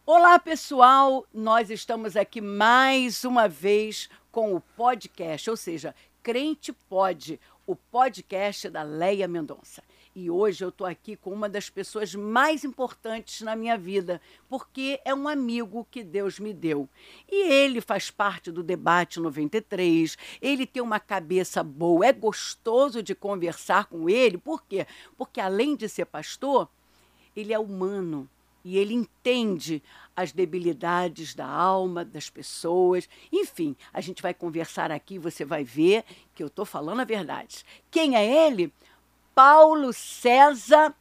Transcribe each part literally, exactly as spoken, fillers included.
Olá, pessoal! Nós estamos aqui mais uma vez com o podcast, ou seja, Crente Pode, o podcast da Leia Mendonça. E hoje eu estou aqui com uma das pessoas mais importantes na minha vida, porque é um amigo que Deus me deu. E ele faz parte do Debate noventa e três, ele tem uma cabeça boa, é gostoso de conversar com ele. Por quê? Porque além de ser pastor, ele é humano e ele entende as debilidades da alma das pessoas. Enfim, a gente vai conversar aqui, você vai ver que eu estou falando a verdade. Quem é ele? Paulo César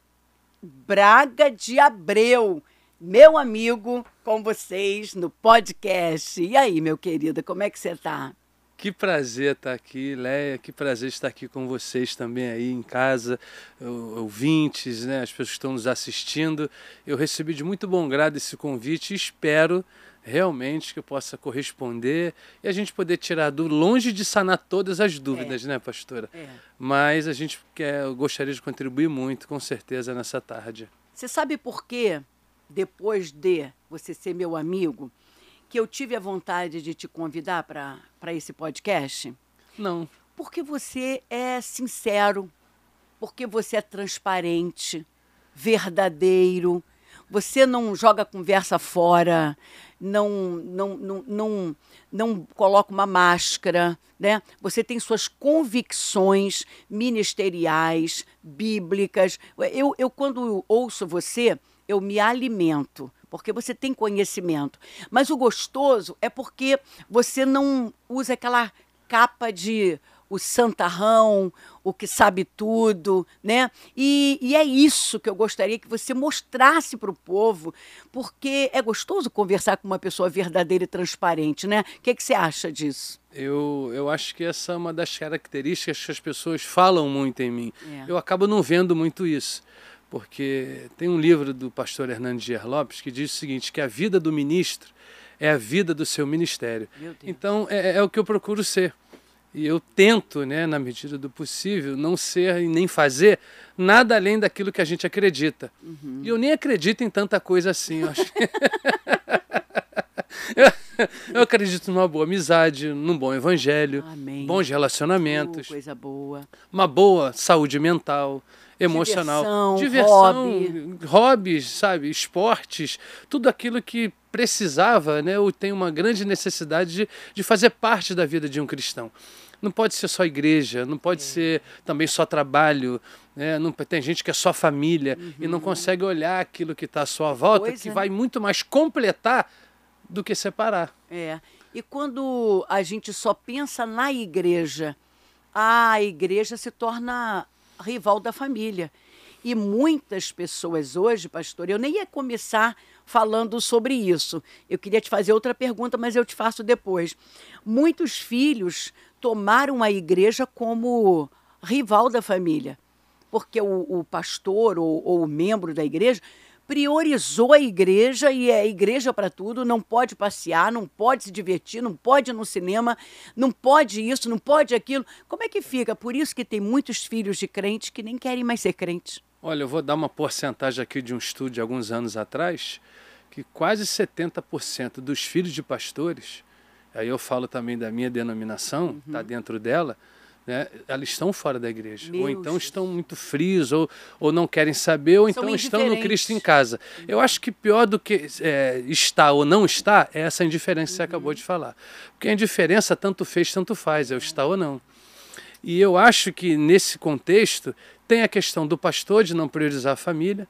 Braga de Abreu, meu amigo, com vocês no podcast. E aí, meu querido, como é que você está? Que prazer estar aqui, Leia, que prazer estar aqui com vocês também aí em casa, ouvintes, né, as pessoas que estão nos assistindo. Eu recebi de muito bom grado esse convite e espero realmente que eu possa corresponder e a gente poder tirar do longe de sanar todas as dúvidas, É, né, pastora? é. Mas a gente quer, eu gostaria de contribuir muito, com certeza, nessa tarde. Você sabe por quê, depois de você ser meu amigo, que eu tive a vontade de te convidar para para esse podcast? Não, Porque você é sincero, porque você é transparente, verdadeiro, você não joga a conversa fora, não, não, não, não, não coloca uma máscara, né? Você tem suas convicções ministeriais, bíblicas. Eu, eu quando ouço você, eu me alimento, porque você tem conhecimento. Mas o gostoso é porque você não usa aquela capa de o santarrão, o que sabe tudo, né? E, e é isso que eu gostaria que você mostrasse para o povo, porque é gostoso conversar com uma pessoa verdadeira e transparente, né? O que, que você acha disso? Eu, eu acho que essa é uma das características que as pessoas falam muito em mim. É. Eu acabo não vendo muito isso, porque tem um livro do pastor Hernandes Dias Lopes que diz o seguinte, que a vida do ministro é a vida do seu ministério. Meu Deus. Então é, é o que eu procuro ser. E eu tento, né, na medida do possível, não ser e nem fazer nada além daquilo que a gente acredita. Uhum. E eu nem acredito em tanta coisa assim. Eu acho que... eu, eu acredito numa boa amizade, num bom evangelho, Amém. bons relacionamentos, Oh, coisa boa. uma boa saúde mental, emocional, Diversão, diversão, hobbies, sabe, esportes, tudo aquilo que precisava, né, ou tem uma grande necessidade de, de fazer parte da vida de um cristão. Não pode ser só igreja, não pode é. ser também só trabalho, né? Não, tem gente que é só família uhum. e não consegue olhar aquilo que está à sua volta, Coisa, que vai né? muito mais completar do que separar. É. E quando a gente só pensa na igreja, a igreja se torna rival da família. E muitas pessoas hoje, pastor, eu nem ia começar falando sobre isso. Eu queria te fazer outra pergunta, mas eu te faço depois. Muitos filhos tomaram a igreja como rival da família, porque o, o pastor ou, ou o membro da igreja priorizou a igreja e é igreja para tudo, não pode passear, não pode se divertir, não pode ir no cinema, não pode isso, não pode aquilo. Como é que fica? Por isso que tem muitos filhos de crentes que nem querem mais ser crentes. Olha, eu vou dar uma porcentagem aqui de um estudo de alguns anos atrás, que quase setenta por cento dos filhos de pastores, aí eu falo também da minha denominação, está uhum. dentro dela, né, elas estão fora da igreja, Meu ou então Jesus. estão muito frios, ou, ou não querem saber, ou São então estão no Cristo em casa. Uhum. Eu acho que pior do que é, estar ou não estar, é essa indiferença uhum. que você acabou de falar. Porque a indiferença tanto fez, tanto faz, é o estar ou não. E eu acho que nesse contexto tem a questão do pastor de não priorizar a família,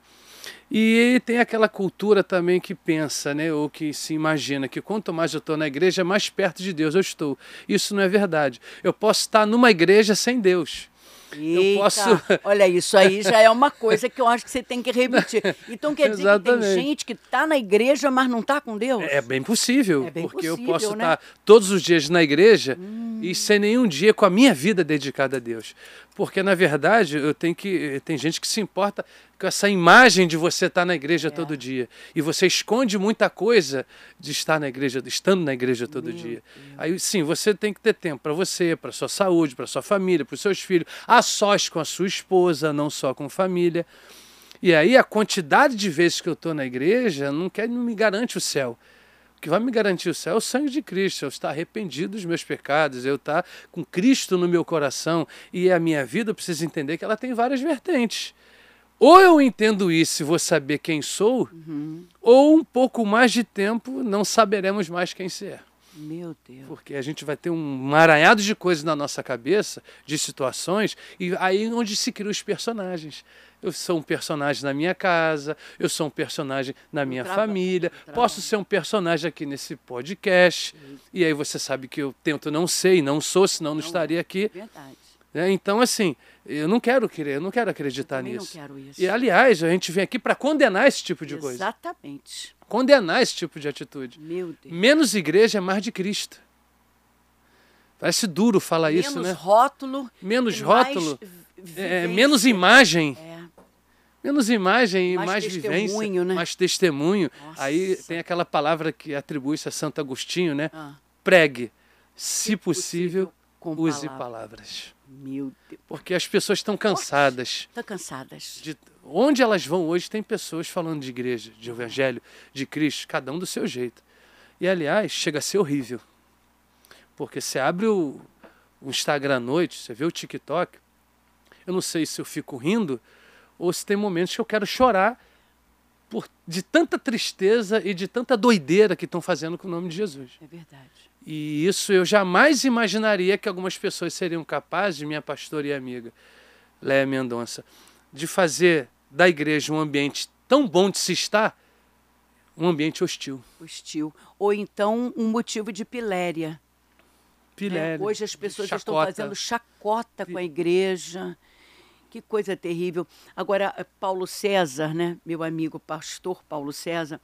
e tem aquela cultura também que pensa, né, ou que se imagina que quanto mais eu estou na igreja, mais perto de Deus eu estou. Isso não é verdade. Eu posso estar numa igreja sem Deus. Eita, eu posso... olha, isso aí já é uma coisa que eu acho que você tem que repetir. Então quer dizer Exatamente. que tem gente que está na igreja, mas não está com Deus? É bem possível, é bem porque possível, eu posso né? estar todos os dias na igreja hum. e sem nenhum dia com a minha vida dedicada a Deus. Porque, na verdade, eu tenho que, tem gente que se importa com essa imagem de você estar na igreja é. todo dia. E você esconde muita coisa de estar na igreja, estando na igreja todo Meu dia. Deus. Aí, sim, você tem que ter tempo para você, para sua saúde, para sua família, para os seus filhos, a sós com a sua esposa, não só com família. E aí a quantidade de vezes que eu estou na igreja não, quer, não me garante o céu. O que vai me garantir o céu é o sangue de Cristo, eu estar arrependido dos meus pecados, eu estar com Cristo no meu coração. E a minha vida, eu preciso entender que ela tem várias vertentes. Ou eu entendo isso e vou saber quem sou, uhum. ou um pouco mais de tempo não saberemos mais quem se é. Meu Deus. Porque a gente vai ter um emaranhado de coisas na nossa cabeça, de situações, e aí é onde se criam os personagens. Eu sou um personagem na minha casa, eu sou um personagem na minha traba, família, posso ser um personagem aqui nesse podcast, isso. E aí você sabe que eu tento não ser e não sou, senão não, não estaria aqui. Verdade. É, então, assim, eu não quero querer, eu não quero acreditar eu nisso. Não quero isso. E, aliás, a gente vem aqui para condenar esse tipo de coisa. Exatamente. Condenar esse tipo de atitude. Meu Deus. Menos igreja é mais de Cristo. Parece duro falar menos isso, né? Menos rótulo. Menos rótulo. É, menos imagem. É. Menos imagem e mais, mais vivência, né? mais testemunho. Nossa. Aí tem aquela palavra que atribui-se a Santo Agostinho, né? Ah. Pregue, se, se possível, possível use palavras. palavras. Meu Deus. Porque as pessoas estão cansadas. Estão cansadas. De, onde elas vão hoje tem pessoas falando de igreja, de evangelho, de Cristo, cada um do seu jeito. E, aliás, chega a ser horrível. Porque você abre o, o Instagram à noite, você vê o TikTok, eu não sei se eu fico rindo ou se tem momentos que eu quero chorar por, de tanta tristeza e de tanta doideira que estão fazendo com o nome de Jesus. É verdade. E isso eu jamais imaginaria que algumas pessoas seriam capazes, minha pastora e amiga, Léa Mendonça, de fazer da igreja um ambiente tão bom de se estar, um ambiente hostil. Hostil. Ou então um motivo de piléria. Piléria. Né? Hoje as pessoas chacota. estão fazendo chacota com a igreja. Que coisa terrível. Agora, Paulo César, né? Meu amigo pastor Paulo César,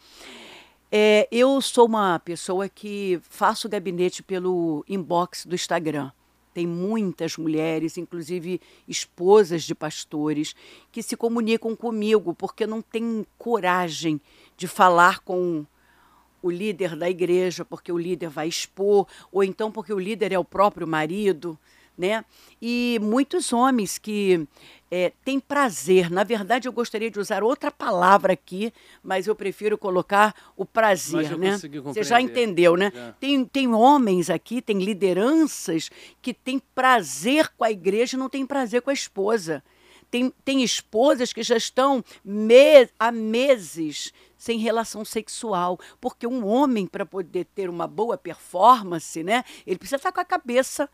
é, eu sou uma pessoa que faço gabinete pelo inbox do Instagram. Tem muitas mulheres, inclusive esposas de pastores, que se comunicam comigo porque não têm coragem de falar com o líder da igreja, porque o líder vai expor, ou então porque o líder é o próprio marido, né? E muitos homens que é, têm prazer. Na verdade, eu gostaria de usar outra palavra aqui, mas eu prefiro colocar o prazer, né? Você já entendeu, né? Já. Tem, tem homens aqui, tem lideranças que têm prazer com a igreja e não têm prazer com a esposa. Tem, tem esposas que já estão me, há meses sem relação sexual, porque um homem, para poder ter uma boa performance, né, ele precisa estar com a cabeça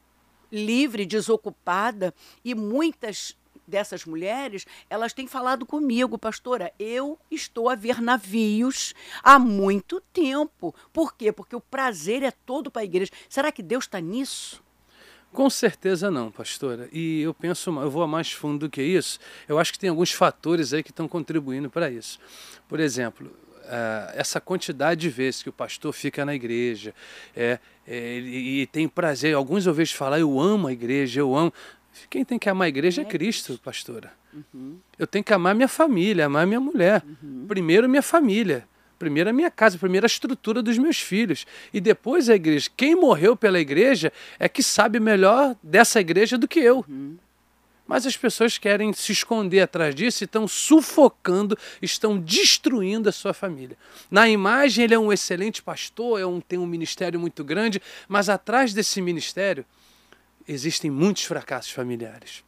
livre, desocupada, e muitas dessas mulheres, elas têm falado comigo, pastora, eu estou a ver navios há muito tempo. Por quê? Porque o prazer é todo para a igreja. Será que Deus está nisso? Com certeza não, pastora. E eu penso, eu vou a mais fundo do que isso. Eu acho que tem alguns fatores aí que estão contribuindo para isso. Por exemplo, Uh, essa quantidade de vezes que o pastor fica na igreja é, é, e, e tem prazer, alguns eu vejo falar, eu amo a igreja, eu amo. Quem tem que amar a igreja é, é Cristo, pastora. Uhum. Eu tenho que amar minha família, amar minha mulher. Uhum. Primeiro minha família, primeiro a minha casa, primeiro a estrutura dos meus filhos. E depois a igreja. Quem morreu pela igreja é que sabe melhor dessa igreja do que eu. Uhum. Mas as pessoas querem se esconder atrás disso e estão sufocando, estão destruindo a sua família. Na imagem ele é um excelente pastor, é um, tem um ministério muito grande, mas atrás desse ministério existem muitos fracassos familiares.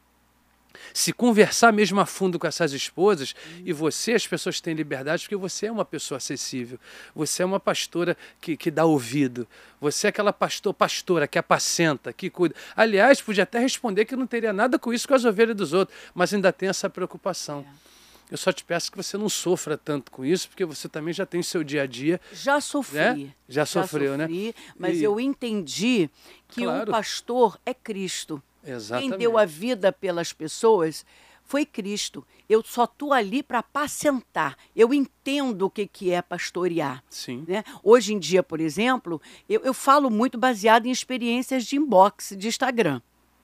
Se conversar mesmo a fundo com essas esposas, hum. e você, as pessoas têm liberdade porque você é uma pessoa acessível, você é uma pastora que, que dá ouvido, você é aquela pastor, pastora que apacenta, que cuida. Aliás, podia até responder que não teria nada com isso com as ovelhas dos outros, mas ainda tem essa preocupação. É. Eu só te peço que você não sofra tanto com isso, porque você também já tem o seu dia a dia. Já sofri. Né? Já sofreu, já sofri, né? Mas e... eu entendi que claro. O pastor é Cristo. Exatamente. Quem deu a vida pelas pessoas foi Cristo. Eu só estou ali para apacentar. Eu entendo o que, que é pastorear. Sim. Né? Hoje em dia, por exemplo, eu, eu falo muito baseado em experiências de inbox, de Instagram.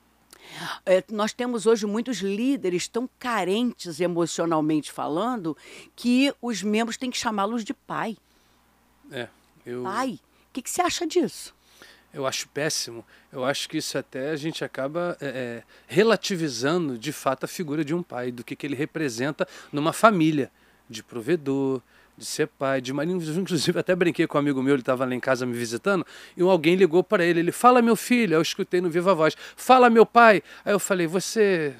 É, nós temos hoje muitos líderes tão carentes emocionalmente falando que os membros têm que chamá-los de pai. É, eu... Pai. O que, que você acha disso? Eu acho péssimo. Eu acho que isso até a gente acaba é, é, relativizando de fato a figura de um pai, do que, que ele representa numa família, de provedor, de ser pai, de marido. Inclusive até brinquei com um amigo meu, ele estava lá em casa me visitando, e alguém ligou para ele, ele, fala meu filho, eu escutei no Viva Voz, fala meu pai. Aí eu falei, você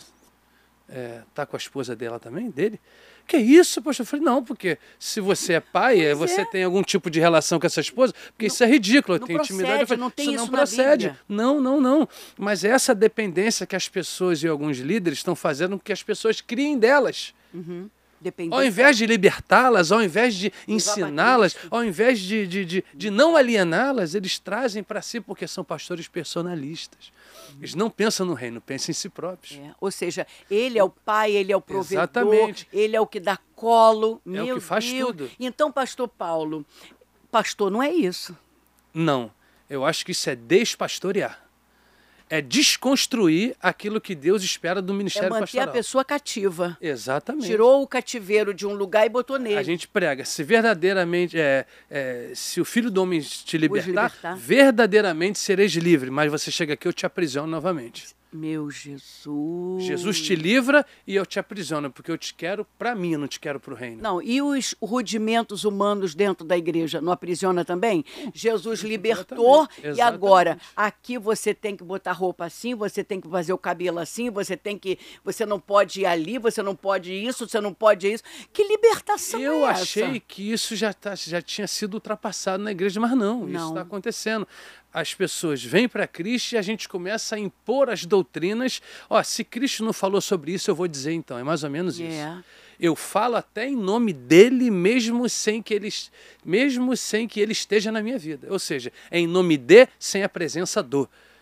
é, tá com a esposa dela também, dele? Que isso, poxa? Eu falei, não, porque se você é pai, pois você é. tem algum tipo de relação com essa esposa, porque não, isso é ridículo, tem intimidade. Eu falei, não tem isso, isso não procede. Não, não, não. Mas essa dependência que as pessoas e alguns líderes estão fazendo com que as pessoas criem delas. Uhum. Ao invés de libertá-las, ao invés de ensiná-las, ao invés de, de, de, de não aliená-las, eles trazem para si, porque são pastores personalistas. Eles não pensam no reino, pensam em si próprios. É, ou seja, ele é o pai, ele é o provedor, exatamente. Ele é o que dá colo. É Meu o que faz Deus. tudo. Então, pastor Paulo, pastor não é isso. Não, eu acho que isso é despastorear. É desconstruir aquilo que Deus espera do ministério pastoral. É manter pastoral. A pessoa cativa. Exatamente. Tirou o cativeiro de um lugar e botou nele. A gente prega, se verdadeiramente, é, é, se o Filho do Homem te libertar, libertar, verdadeiramente sereis livre, mas você chega aqui, eu te aprisiono novamente. Meu Jesus. Jesus te livra e eu te aprisiono, porque eu te quero para mim, eu não te quero para o reino. Não, e os rudimentos humanos dentro da igreja, não aprisiona também? Jesus libertou exatamente, exatamente. E agora, aqui você tem que botar roupa assim, você tem que fazer o cabelo assim, você tem que, você não pode ir ali, você não pode isso, você não pode isso. Que libertação eu é essa? Eu achei que isso já, tá, já tinha sido ultrapassado na igreja, mas não, não. Isso está acontecendo. As pessoas vêm para Cristo e a gente começa a impor as doutrinas. Ó, se Cristo não falou sobre isso, eu vou dizer então. É mais ou menos isso. É. Eu falo até em nome dele, mesmo sem que ele, mesmo sem que ele esteja na minha vida. Ou seja, é em nome de, sem a presença do.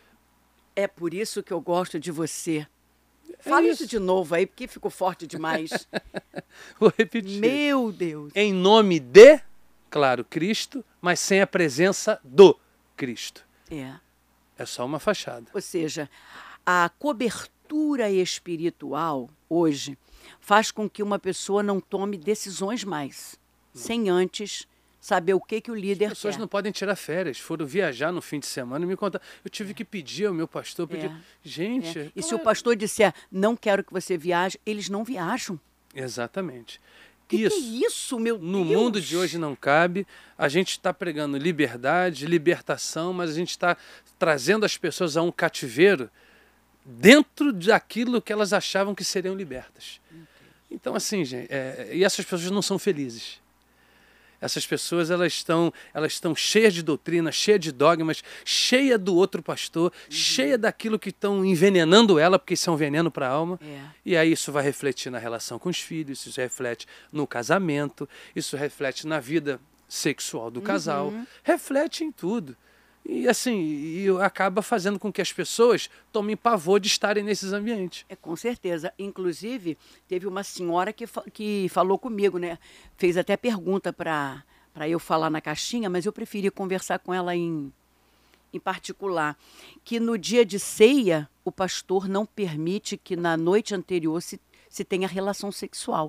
É por isso que eu gosto de você. É Fala isso. isso de novo aí, porque ficou forte demais. Vou repetir. Meu Deus. Em nome de, claro, Cristo, mas sem a presença do Cristo. É. É só uma fachada. Ou seja, a cobertura espiritual hoje faz com que uma pessoa não tome decisões mais, não. sem antes saber o que, que o líder quer. As pessoas quer. não podem tirar férias, foram viajar no fim de semana e me contar. Eu tive que pedir ao meu pastor, pedir, é. gente... É. E se é... o pastor disser, não quero que você viaje, eles não viajam. Exatamente. Que isso, que é isso, meu no Deus? mundo de hoje não cabe. A gente está pregando liberdade, libertação, mas a gente está trazendo as pessoas a um cativeiro dentro daquilo que elas achavam que seriam libertas. Então, assim, gente, é, e essas pessoas não são felizes. Essas pessoas elas estão, elas estão cheias de doutrina, cheias de dogmas, cheias do outro pastor, uhum. cheias daquilo que estão envenenando ela, porque isso é um veneno para a alma. É. E aí isso vai refletir na relação com os filhos, isso reflete no casamento, isso reflete na vida sexual do casal, uhum. reflete em tudo. E assim, e acaba fazendo com que as pessoas tomem pavor de estarem nesses ambientes. É, com certeza. Inclusive, teve uma senhora que, fa que falou comigo, né? Fez até pergunta para para eu falar na caixinha, mas eu preferi conversar com ela em, em particular. Que no dia de ceia, o pastor não permite que na noite anterior se, se tenha relação sexual.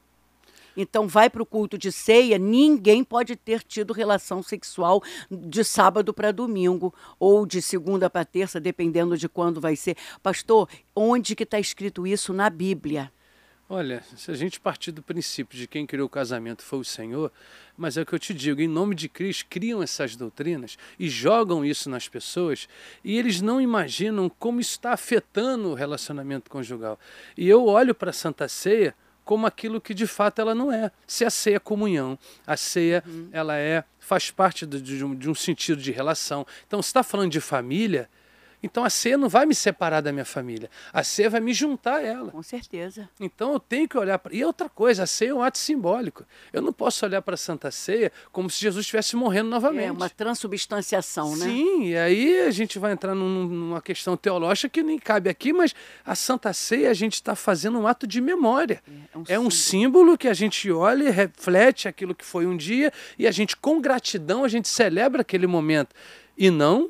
Então, vai para o culto de ceia, ninguém pode ter tido relação sexual de sábado para domingo, ou de segunda para terça, dependendo de quando vai ser. Pastor, onde que está escrito isso na Bíblia? Olha, se a gente partir do princípio de quem criou o casamento foi o Senhor, mas é o que eu te digo, em nome de Cristo, criam essas doutrinas e jogam isso nas pessoas, e eles não imaginam como isso está afetando o relacionamento conjugal. E eu olho para a Santa Ceia como aquilo que de fato ela não é. Se a ceia é comunhão, a ceia uhum. ela é, faz parte de, de, um, de um sentido de relação. Então, se está falando de família, então a ceia não vai me separar da minha família. A ceia vai me juntar a ela. Com certeza. Então eu tenho que olhar para... E outra coisa, a ceia é um ato simbólico. Eu não posso olhar para a Santa Ceia como se Jesus estivesse morrendo novamente. É uma transubstanciação, né? Sim, e aí a gente vai entrar num, numa questão teológica que nem cabe aqui, mas a Santa Ceia a gente está fazendo um ato de memória. É, é, um, é símbolo. um símbolo que a gente olha e reflete aquilo que foi um dia e a gente, com gratidão, a gente celebra aquele momento. E não...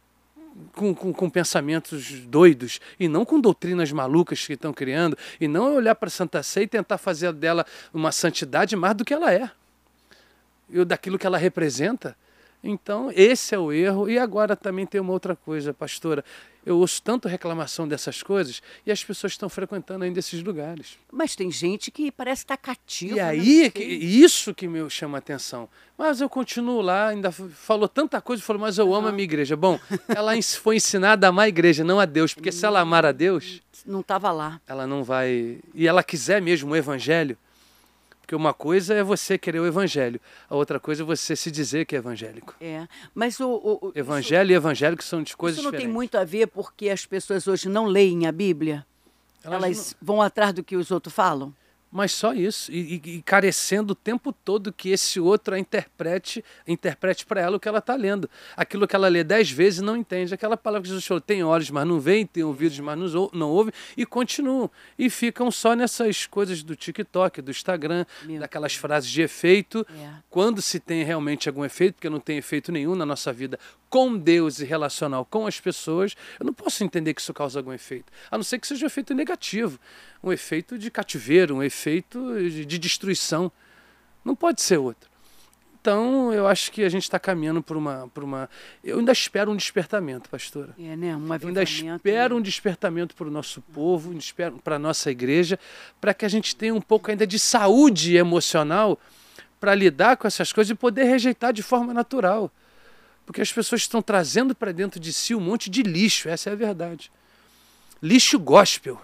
Com, com, com pensamentos doidos, e não com doutrinas malucas que estão criando, e não olhar para a Santa Ceia e tentar fazer dela uma santidade mais do que ela é, e daquilo que ela representa. Então, esse é o erro. E agora também tem uma outra coisa, pastora. Eu ouço tanto reclamação dessas coisas e as pessoas estão frequentando ainda esses lugares. Mas tem gente que parece estar cativa. E aí, que, isso que me chama a atenção. Mas eu continuo lá, ainda falou tanta coisa, falou, mas eu amo Uhum. a minha igreja. Bom, ela foi ensinada a amar a igreja, não a Deus. Porque se ela amar a Deus, Não estava lá. ela não vai... E ela quiser mesmo o evangelho, porque uma coisa é você querer o evangelho, a outra coisa é você se dizer que é evangélico. É, mas o... o- o- Evangelho e evangélico são de isso, coisas isso não tem diferentes. muito a ver porque as pessoas hoje não leem a Bíblia? Elas Elas vão atrás do que os outros falam? Mas só isso, e, e, e carecendo o tempo todo que esse outro a interprete, interprete para ela o que ela está lendo. Aquilo que ela lê dez vezes não entende. Aquela palavra que Jesus falou, tem olhos, mas não veem, tem ouvidos, mas não, ou- não ouvem, e continuam. E ficam só nessas coisas do TikTok, do Instagram, Meu daquelas frases de efeito, É. quando se tem realmente algum efeito, porque não tem efeito nenhum na nossa vida com Deus e relacional com as pessoas, eu não posso entender que isso causa algum efeito, a não ser que seja um efeito negativo, um efeito de cativeiro, um efeito de, de destruição. Não pode ser outro. Então, eu acho que a gente está caminhando por uma, por uma... Eu ainda espero um despertamento, pastora. É, né? Um Eu ainda avivamento. espero um despertamento para o nosso povo, para a nossa igreja, para que a gente tenha um pouco ainda de saúde emocional para lidar com essas coisas e poder rejeitar de forma natural. Porque as pessoas estão trazendo para dentro de si um monte de lixo, essa é a verdade. Lixo gospel.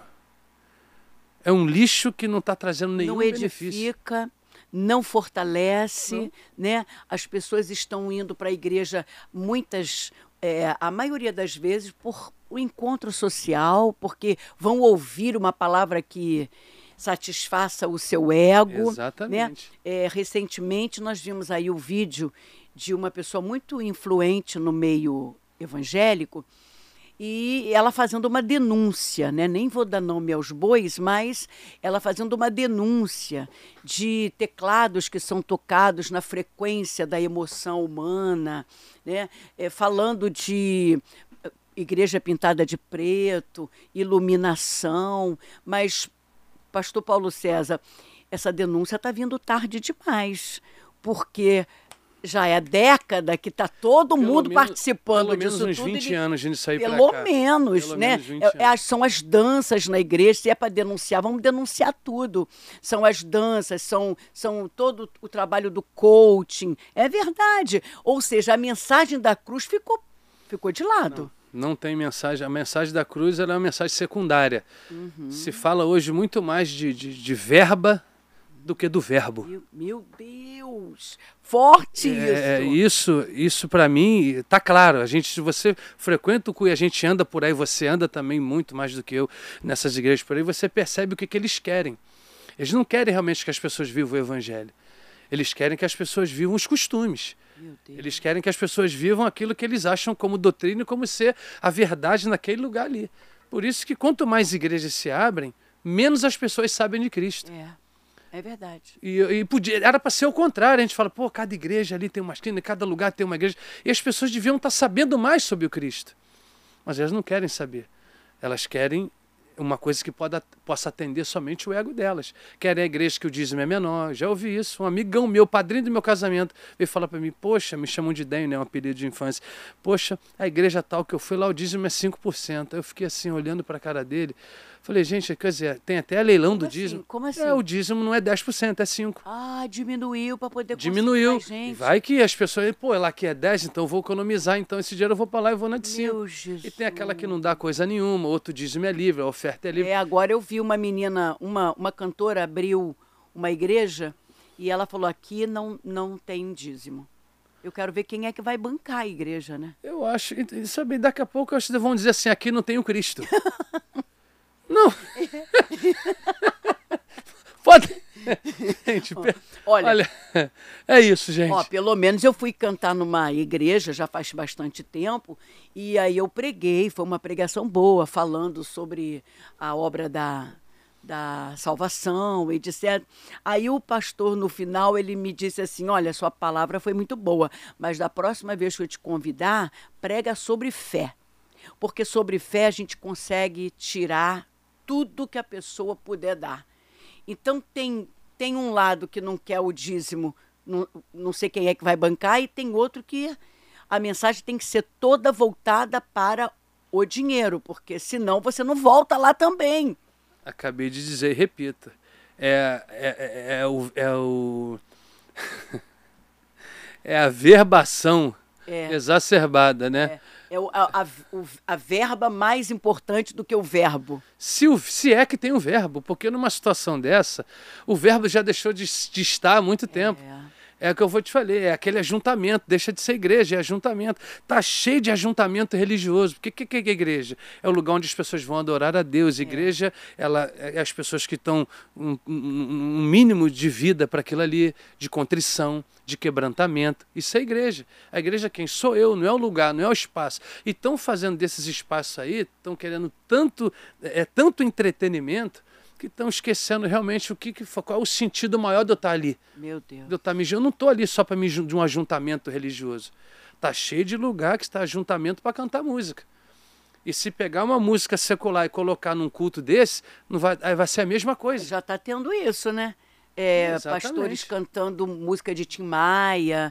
É um lixo que não está trazendo nenhum Não benefício. edifica, não fortalece, Não. né? As pessoas estão indo para a igreja, muitas, é, a maioria das vezes, por o encontro social, porque vão ouvir uma palavra que satisfaça o seu ego. Exatamente. Né? É, recentemente nós vimos aí o vídeo de uma pessoa muito influente no meio evangélico, e ela fazendo uma denúncia, né? Nem vou dar nome aos bois, mas ela fazendo uma denúncia de teclados que são tocados na frequência da emoção humana, né? É, falando de igreja pintada de preto, iluminação, mas, pastor Paulo César, essa denúncia está vindo tarde demais, porque já é década que está todo Pelo mundo menos- participando pelo menos disso uns tudo. vinte e- anos a gente sair pra Pelo cá. menos, Pelo né? menos vinte É- é anos. as- são as danças na igreja, se é para denunciar, vamos denunciar tudo. São as danças, são, são todo o trabalho do coaching. É verdade. Ou seja, a mensagem da cruz ficou, ficou de lado. Não tem mensagem. A mensagem da cruz ela é uma mensagem secundária. Uhum. Se fala hoje muito mais de, de, de verba do que do verbo. Meu, meu Deus! Forte É, isso! isso, isso para mim tá claro. A gente, se você frequenta o C U I, a gente anda por aí, você anda também muito mais do que eu nessas igrejas por aí, você percebe o que, que eles querem. Eles não querem realmente que as pessoas vivam o evangelho. Eles querem que as pessoas vivam os costumes. Meu Deus. Eles querem que as pessoas vivam aquilo que eles acham como doutrina e como ser a verdade naquele lugar ali. Por isso que quanto mais igrejas se abrem, menos as pessoas sabem de Cristo. É, é verdade. E, e podia, era para ser o contrário. A gente fala, pô, cada igreja ali tem uma esquina, cada lugar tem uma igreja. E as pessoas deviam estar sabendo mais sobre o Cristo. Mas elas não querem saber. Elas querem uma coisa que pode, possa atender somente o ego delas. Querem a igreja que o dízimo é menor. Já ouvi isso. Um amigão meu, padrinho do meu casamento, veio falar para mim, poxa, me chamam de Denho, né? Um apelido de infância. Poxa, a igreja tal que eu fui lá, o dízimo é cinco por cento. Eu fiquei assim, olhando para a cara dele. Falei, gente, quer dizer, tem até leilão Como do assim? dízimo. Como assim? É, o dízimo não é dez por cento, é cinco por cento. Ah, diminuiu para poder conseguir Diminuiu. mais E gente. vai que as pessoas, pô, lá que é dez, então eu vou economizar, então esse dinheiro eu vou para lá e vou na de cinco. Meu Jesus. E tem aquela que não dá coisa nenhuma, outro dízimo é livre, a oferta é livre. É, agora eu vi uma menina, uma, uma cantora abriu uma igreja e ela falou, aqui não, não tem dízimo. Eu quero ver quem é que vai bancar a igreja, né? Eu acho, e sabe, daqui a pouco eu acho que vão dizer assim, aqui não tem o Cristo. Não. Pode. Gente, pe- Olha, olha, é isso, gente. ó, pelo menos eu fui cantar numa igreja já faz bastante tempo e aí eu preguei, foi uma pregação boa, falando sobre a obra da, da salvação, etcétera. Aí o pastor, no final, ele me disse assim, olha, sua palavra foi muito boa, mas da próxima vez que eu te convidar, prega sobre fé. Porque sobre fé a gente consegue tirar tudo que a pessoa puder dar. Então tem, tem um lado que não quer o dízimo não, não sei quem é que vai bancar, e tem outro que a mensagem tem que ser toda voltada para o dinheiro, porque senão você não volta lá também. Acabei de dizer e repita. É, é, é, é o... É, o... é a verbação é. exacerbada, né? É. É a, a, a verba mais importante do que o verbo. Se, o, se é que tem o verbo, porque numa situação dessa, o verbo já deixou de, de estar há muito tempo. É. É o que eu vou te falar, é aquele ajuntamento, deixa de ser igreja, é ajuntamento. Está cheio de ajuntamento religioso. O que, que, que é igreja? É o lugar onde as pessoas vão adorar a Deus. Igreja, é. ela, é as pessoas que estão um, um, um mínimo de vida para aquilo ali, de contrição, de quebrantamento. Isso é igreja. A igreja quem? Sou eu, não é o lugar, não é o espaço. E estão fazendo desses espaços aí, estão querendo tanto, é, tanto entretenimento, que estão esquecendo realmente o que, que qual é o sentido maior de eu estar ali. Meu Deus. De eu estar me, eu não estou ali só para me de um ajuntamento religioso. Está cheio de lugar que está ajuntamento para cantar música. E se pegar uma música secular e colocar num culto desse, não vai, aí vai ser a mesma coisa. Já está tendo isso, né? É, pastores cantando música de Tim Maia,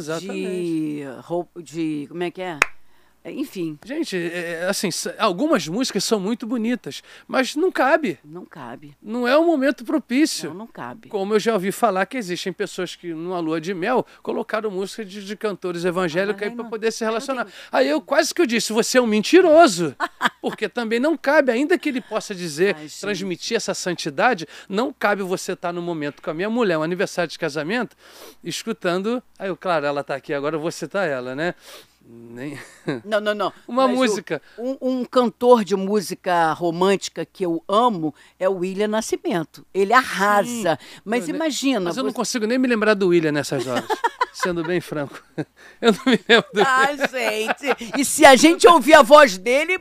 de, de... Como é que é? Enfim. Gente, é, assim, algumas músicas são muito bonitas, mas não cabe. Não cabe. Não é um momento propício. Não, não cabe. Como eu já ouvi falar que existem pessoas que, numa lua de mel, colocaram música de, de cantores evangélicos ah, aí para poder se relacionar. Aí, aí eu quase que eu disse, você é um mentiroso. Porque também não cabe, ainda que ele possa dizer, Ai, transmitir essa santidade, não cabe você estar no momento com a minha mulher, um aniversário de casamento, escutando. Aí, eu, claro, ela está aqui agora, eu vou citar ela, né? Nem... Não, não, não. Uma Mas música. O, um, um cantor de música romântica que eu amo é o William Nascimento. Ele arrasa. Sim, mas eu imagina. Nem, mas eu você... não consigo nem me lembrar do William nessas horas. Sendo bem franco. Eu não me lembro do Ah, gente. E se a gente ouvir a voz dele.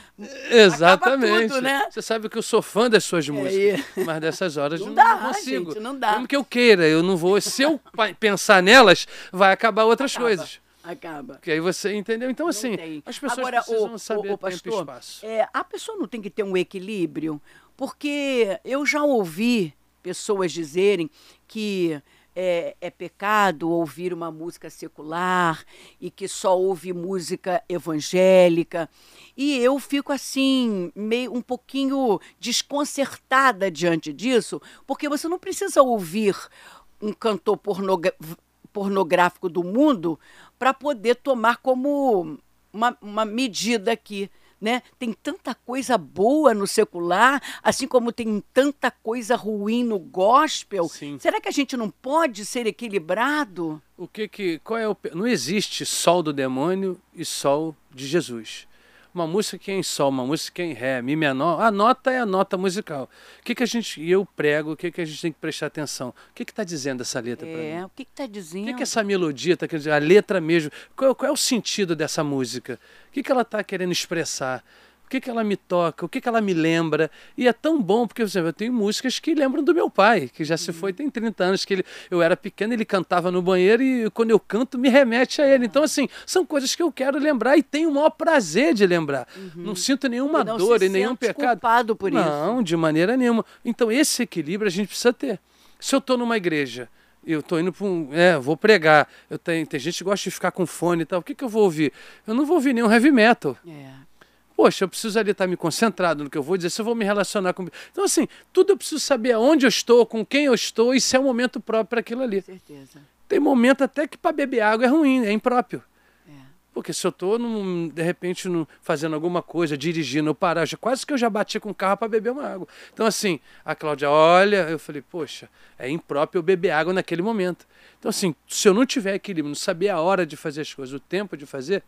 Exatamente. Tudo, né? Você sabe que eu sou fã das suas músicas. É. Mas dessas horas não, não dá, consigo. Gente, não dá. Mesmo que eu queira, eu não vou. Se eu pensar nelas, vai acabar outras Acaba. coisas. Acaba. Que aí você entendeu? Então, assim, as pessoas Agora, precisam o, saber o, o pastor, tempo e espaço. É, a pessoa não tem que ter um equilíbrio, porque eu já ouvi pessoas dizerem que é, é pecado ouvir uma música secular e que só ouve música evangélica. E eu fico assim, meio um pouquinho desconcertada diante disso, porque você não precisa ouvir um cantor pornográfico pornográfico do mundo para poder tomar como uma, uma medida aqui, né? Tem tanta coisa boa no secular, assim como tem tanta coisa ruim no gospel. Sim. Será que a gente não pode ser equilibrado? O que que qual é o não existe sol do demônio e sol de Jesus. Uma música que é em sol, uma música que é em ré, mi menor, a nota é a nota musical. O que que a gente, e eu prego, o que que a gente tem que prestar atenção? O que que está dizendo essa letra para mim? É, o que que está dizendo? O que que essa melodia está querendo dizer? A letra mesmo. Qual, qual é o sentido dessa música? O que que ela está querendo expressar? O que que ela me toca? O que que ela me lembra? E é tão bom, porque você, eu tenho músicas que lembram do meu pai, que já se foi tem trinta anos, que ele, eu era pequeno, ele cantava no banheiro e quando eu canto me remete a ele. Então, assim, são coisas que eu quero lembrar e tenho o maior prazer de lembrar. Uhum. Não sinto nenhuma não dor se e nenhum pecado. Culpado por não, isso. Não, de maneira nenhuma. Então, esse equilíbrio a gente precisa ter. Se eu estou numa igreja, eu estou indo para um... É, vou pregar. Eu tenho, tem gente que gosta de ficar com fone e tal. O que que eu vou ouvir? Eu não vou ouvir nenhum heavy metal. É. Poxa, eu preciso ali estar me concentrado no que eu vou dizer, se eu vou me relacionar com... Então, assim, tudo eu preciso saber aonde eu estou, com quem eu estou e se é o momento próprio para aquilo ali. Com certeza. Tem momento até que para beber água é ruim, é impróprio. É. Porque se eu estou, de repente, num, fazendo alguma coisa, dirigindo, eu parar, já, quase que eu já bati com o carro para beber uma água. Então, assim, a Cláudia olha, eu falei, poxa, é impróprio eu beber água naquele momento. Então, assim, se eu não tiver equilíbrio, não saber a hora de fazer as coisas, o tempo de fazer...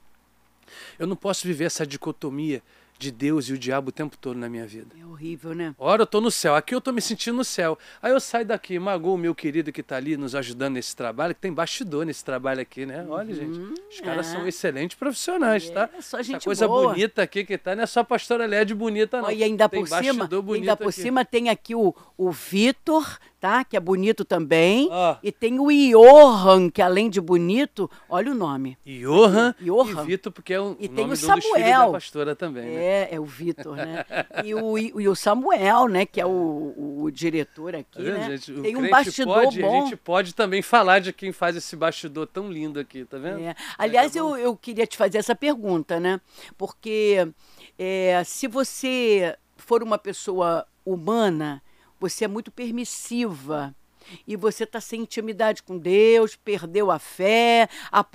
Eu não posso viver essa dicotomia de Deus e o diabo o tempo todo na minha vida. É horrível, né? Ora eu estou no céu, aqui eu estou me sentindo no céu. Aí eu saio daqui, Magu, meu querido que está ali nos ajudando nesse trabalho, que tem bastidor nesse trabalho aqui, né? Olha, uhum, gente, os é. caras são excelentes profissionais, é, tá? É só gente Essa coisa boa. bonita aqui que tá, não é só a pastora Lédia bonita, não. Oh, e ainda tem por cima, ainda por aqui. cima tem aqui o, o Vitor, tá? Que é bonito também. Ah. E tem o Johan, que além de bonito, olha o nome. Johan, Johan. e Vitor, porque é o E nome tem o do filho da Samuel. pastora também, né? É, é o Vitor, né? E o, e o Samuel, né? Que é o, o, o diretor aqui, Tá vendo, né? gente? O Tem um crente bastidor pode, bom. A gente pode também falar de quem faz esse bastidor tão lindo aqui, tá vendo? É. Aliás, É, tá bom. eu, eu queria te fazer essa pergunta, né? Porque é, se você for uma pessoa humana, você é muito permissiva. E você está sem intimidade com Deus, perdeu a fé,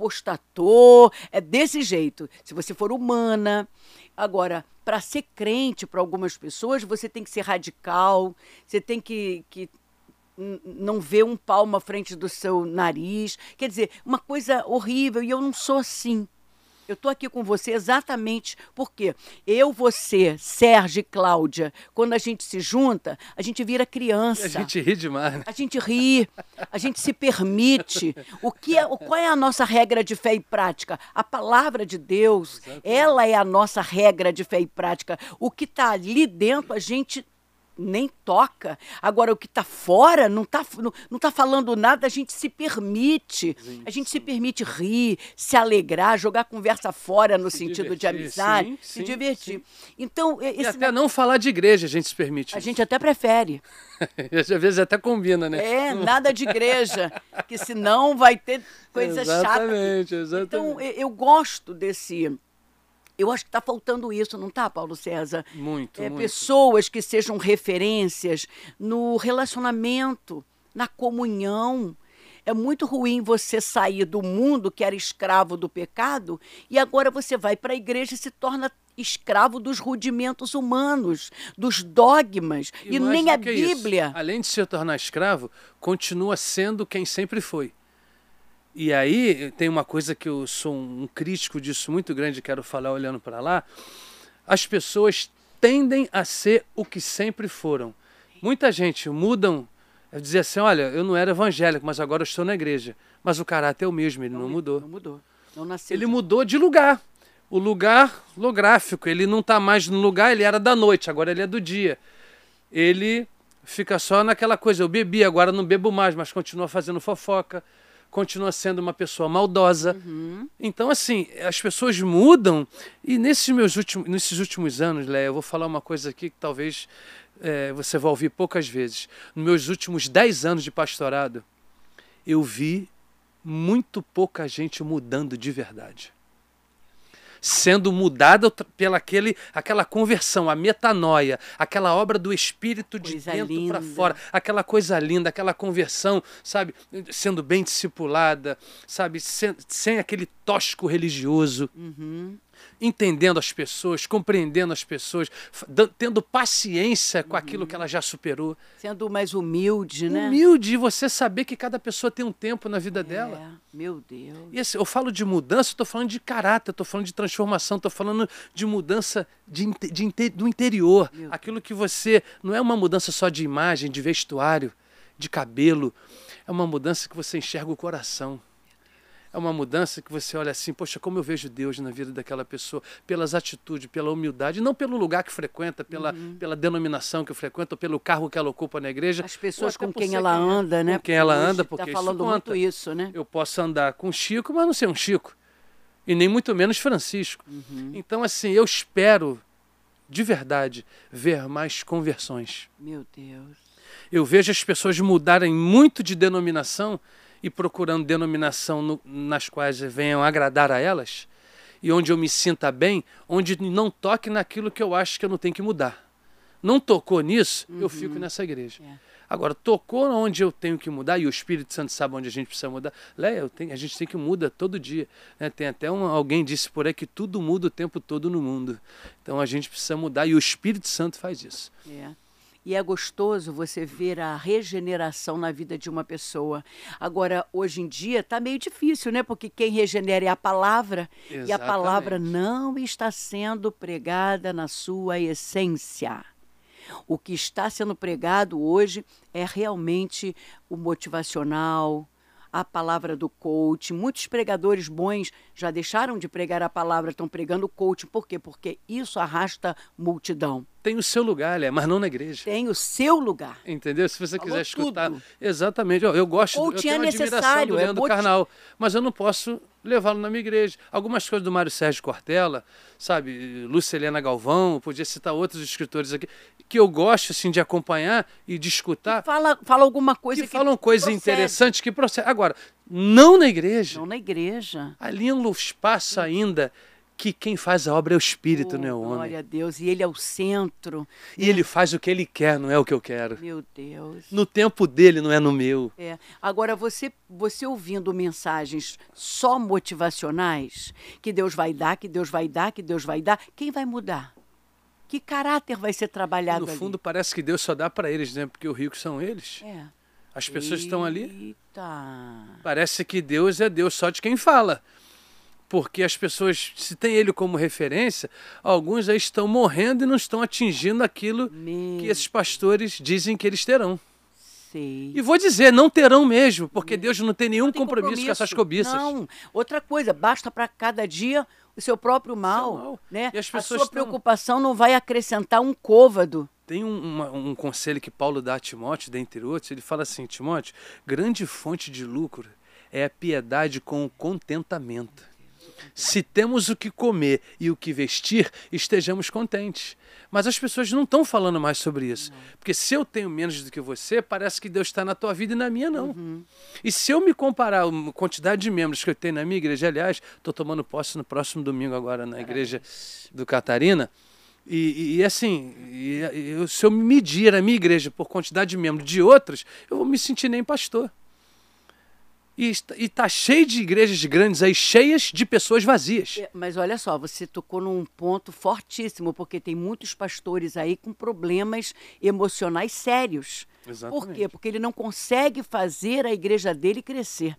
apostatou. É desse jeito. Se você for humana. Agora, para ser crente para algumas pessoas, você tem que ser radical, você tem que, que n- não ver um palmo à frente do seu nariz. Quer dizer, uma coisa horrível. E eu não sou assim. Eu estou aqui com você exatamente porque eu, você, Sérgio e Cláudia, quando a gente se junta, a gente vira criança. A gente ri demais, né? A gente ri, a gente se permite. O que é, o- qual é a nossa regra de fé e prática? A palavra de Deus, ela é a nossa regra de fé e prática. O que está ali dentro, a gente nem toca. Agora, o que está fora, não está não, não tá falando nada, a gente se permite. A gente se permite rir, se alegrar, jogar conversa fora no Se sentido de divertir, amizade, sim, se sim, divertir. Então, e- E esse até não falar de igreja a gente se permite. a gente até prefere. Às vezes até combina, né? É, nada de igreja, que senão vai ter coisa chata. Exatamente, exatamente. Então, eu, eu gosto desse... Eu acho que está faltando isso, não está, Paulo César? Muito, É, muito. pessoas que sejam referências no relacionamento, na comunhão. É muito ruim você sair do mundo que era escravo do pecado e agora você vai para a igreja e se torna escravo dos rudimentos humanos, dos dogmas. E, E mais nem do a que isso, Bíblia. além de se tornar escravo, continua sendo quem sempre foi. E aí tem uma coisa que eu sou um crítico disso muito grande, quero falar olhando para lá. As pessoas tendem a ser o que sempre foram. Muita gente mudam, é dizer assim, olha, eu não era evangélico, mas agora eu estou na igreja. Mas o caráter é o mesmo, ele não mudou. Não mudou. Não nasceu. Ele de- mudou de lugar. O lugar lográfico, ele não está mais no lugar, ele era da noite, agora ele é do dia. Ele fica só naquela coisa, eu bebi, agora não bebo mais, mas continua fazendo fofoca, continua sendo uma pessoa maldosa. Uhum. Então, assim, as pessoas mudam e nesses meus últimos, nesses últimos anos, Léa, eu vou falar uma coisa aqui que talvez é, você vá ouvir poucas vezes. Nos meus últimos dez anos de pastorado, eu vi muito pouca gente mudando de verdade. Sendo mudada pela aquele, aquela conversão, a metanoia, aquela obra do Espírito de Coisa dentro para linda. fora, aquela coisa linda, aquela conversão, sabe, sendo bem discipulada, sabe, sem, sem aquele tóxico religioso, Uhum. entendendo as pessoas, compreendendo as pessoas, fa- dan- tendo paciência com aquilo que ela já superou. Sendo mais humilde, né? Humilde, e você saber que cada pessoa tem um tempo na vida dela. É, meu Deus. E assim, eu falo de mudança, estou falando de caráter, estou falando de transformação, estou falando de mudança de, inte- de inte- do interior. Meu Aquilo que você... Não é uma mudança só de imagem, de vestuário, de cabelo. É uma mudança que você enxerga o coração. É uma mudança que você olha assim, poxa, como eu vejo Deus na vida daquela pessoa, pelas atitudes, pela humildade, não pelo lugar que frequenta, pela, pela denominação que frequenta, ou pelo cargo que ela ocupa na igreja. As pessoas ou até com por quem ser ela é, anda, né? Com quem ela Hoje anda, tá porque falando isso conta. muito isso, né? Eu posso andar com Chico, mas não ser um Chico. E nem muito menos Francisco. Uhum. Então, assim, eu espero, de verdade, ver mais conversões. Meu Deus. Eu vejo as pessoas mudarem muito de denominação e procurando denominação no, nas quais venham agradar a elas e onde eu me sinta bem, onde não toque naquilo que eu acho que eu não tenho que mudar. Não tocou nisso, Uhum. eu fico nessa igreja. É. Agora, tocou onde eu tenho que mudar, e o Espírito Santo sabe onde a gente precisa mudar. Léa, eu tenho, a gente tem que mudar todo dia. Né? Tem até um, alguém disse por aí que tudo muda o tempo todo no mundo. Então a gente precisa mudar, e o Espírito Santo faz isso. É. E é gostoso você ver a regeneração na vida de uma pessoa. Agora, hoje em dia, está meio difícil, né? Porque quem regenera é a palavra. E a palavra Exatamente. não está sendo pregada na sua essência. O que está sendo pregado hoje é realmente o motivacional, a palavra do coach. Muitos pregadores bons já deixaram de pregar a palavra, estão pregando o coach. Por quê? Porque isso arrasta multidão. tem o seu lugar, Léa, mas não na igreja. Tem o seu lugar. Entendeu? Se você Falou quiser escutar. tudo. Exatamente. Eu, eu gosto, Ou eu tinha tenho uma admiração necessário, do é Leandro moti- Carnal, mas eu não posso levá-lo na minha igreja. Algumas coisas do Mário Sérgio Cortella, sabe, Lúcia Helena Galvão, podia citar outros escritores aqui, que eu gosto assim, de acompanhar e de escutar, Fala, fala alguma coisa que que, falam coisas procede. interessantes que procedem. Agora, não na igreja. Não na igreja. Ali é um espaço ainda que quem faz a obra é o Espírito, Oh, não é o homem. glória a Deus. E ele é o centro. E ele faz o que ele quer, não é o que eu quero. Meu Deus. No tempo dele, não é no meu. É. Agora, você, você ouvindo mensagens só motivacionais, que Deus vai dar, que Deus vai dar, que Deus vai dar, quem vai mudar? Que caráter vai ser trabalhado No ali? fundo, parece que Deus só dá para eles, né? Porque os ricos são eles. É. As pessoas estão ali. Eita. Parece que Deus é Deus só de quem fala. Porque as pessoas, se tem ele como referência, alguns aí estão morrendo e não estão atingindo aquilo Meu que esses pastores dizem que eles terão. sei. E vou dizer, não terão mesmo, porque Deus não tem nenhum Não tem compromisso, com essas cobiças. Não. Outra coisa, basta para cada dia o seu próprio mal. Seu mal. Né? E as A pessoas sua estão- preocupação não vai acrescentar um côvado. Tem um, uma- um conselho que Paulo dá a Timóteo, dentre outros, ele fala assim, Timóteo, grande fonte de lucro é a piedade com o contentamento. Se temos o que comer e o que vestir, estejamos contentes. Mas as pessoas não estão falando mais sobre isso. Não. Porque se eu tenho menos do que você, parece que Deus está na tua vida e na minha não. Uhum. E se eu me comparar a quantidade de membros que eu tenho na minha igreja, aliás, estou tomando posse no próximo domingo agora na igreja do Catarina, e, e, e assim, e, e, se eu medir a minha igreja por quantidade de membros de outras, eu vou me sentir nem pastor. E está cheio de igrejas grandes aí, cheias de pessoas vazias. É, mas olha só, você tocou num ponto fortíssimo, porque tem muitos pastores aí com problemas emocionais sérios. Exatamente. Por quê? Porque ele não consegue fazer a igreja dele crescer.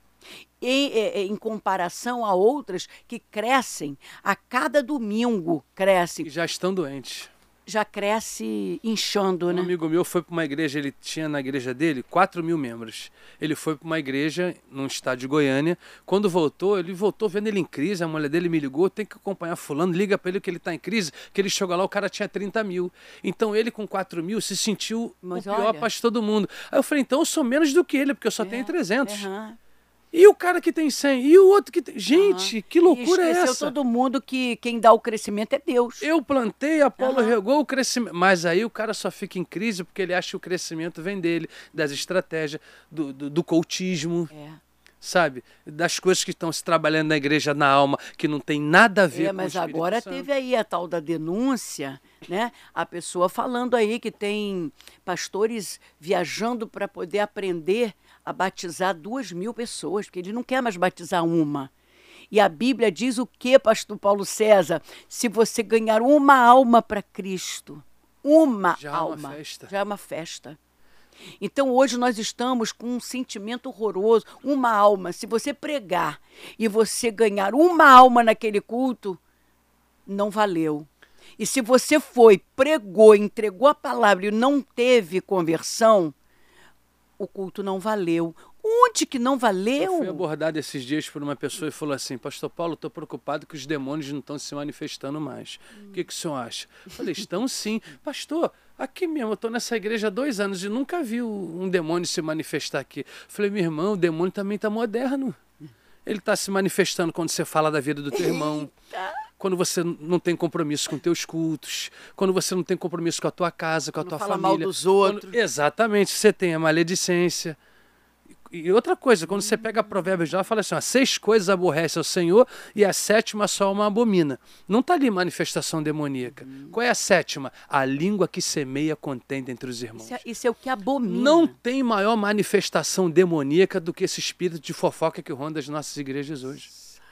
Em, em, em comparação a outras que crescem, a cada domingo cresce, E já estão doentes. já cresce inchando, Um né? amigo meu foi para uma igreja, ele tinha na igreja dele quatro mil membros. Ele foi para uma igreja num estado de Goiânia. Quando voltou, ele voltou vendo ele em crise. A mulher dele me ligou, tem que acompanhar fulano, liga para ele que ele está em crise, que ele chegou lá, o cara tinha trinta mil. Então ele com quatro mil se sentiu Mas o pior olha- pastor do mundo. Aí eu falei, então eu sou menos do que ele, porque eu só É, tenho trezentos. aham. E o cara que tem cem? E o outro que tem... Gente, Aham. que loucura E é esqueceu essa? todo mundo que quem dá o crescimento é Deus. Eu plantei, Apolo Aham. regou o crescimento. Mas aí o cara só fica em crise porque ele acha que o crescimento vem dele, das estratégias, do, do, do coachismo, É. sabe? Das coisas que estão se trabalhando na igreja, na alma, que não tem nada a ver É, com o mas Espírito agora Santo. teve aí a tal da denúncia, né? A pessoa falando aí que tem pastores viajando para poder aprender a batizar duas mil pessoas, porque ele não quer mais batizar uma. E a Bíblia diz o quê, pastor Paulo César? Se você ganhar uma alma para Cristo, uma Já é uma alma, festa. já é uma festa. Então hoje nós estamos com um sentimento horroroso, uma alma. Se você pregar e você ganhar uma alma naquele culto, não valeu. E se você foi, pregou, entregou a palavra e não teve conversão, o culto não valeu. Onde que não Eu fui valeu? abordado esses dias por uma pessoa e falou assim, pastor Paulo, estou preocupado que os demônios não estão se manifestando mais. O que, que o senhor acha? Eu falei, estão sim. Pastor, aqui mesmo, eu estou nessa igreja há dois anos e nunca vi um demônio se manifestar aqui. Eu falei, meu irmão, o demônio também está moderno. Ele está se manifestando quando você fala da vida do teu irmão. Quando você não tem compromisso com teus cultos, quando você não tem compromisso com a tua casa, com a Não tua fala família. mal dos outros. Quando- exatamente, você tem a maledicência. E outra coisa, quando você pega Provérbios já, fala assim, ó, seis coisas aborrece ao Senhor e a sétima só uma abomina. Não está ali manifestação demoníaca. Qual é a sétima? A língua que semeia contenda entre os irmãos. Isso é, isso é o que abomina. Não tem maior manifestação demoníaca do que esse espírito de fofoca que ronda as nossas igrejas hoje.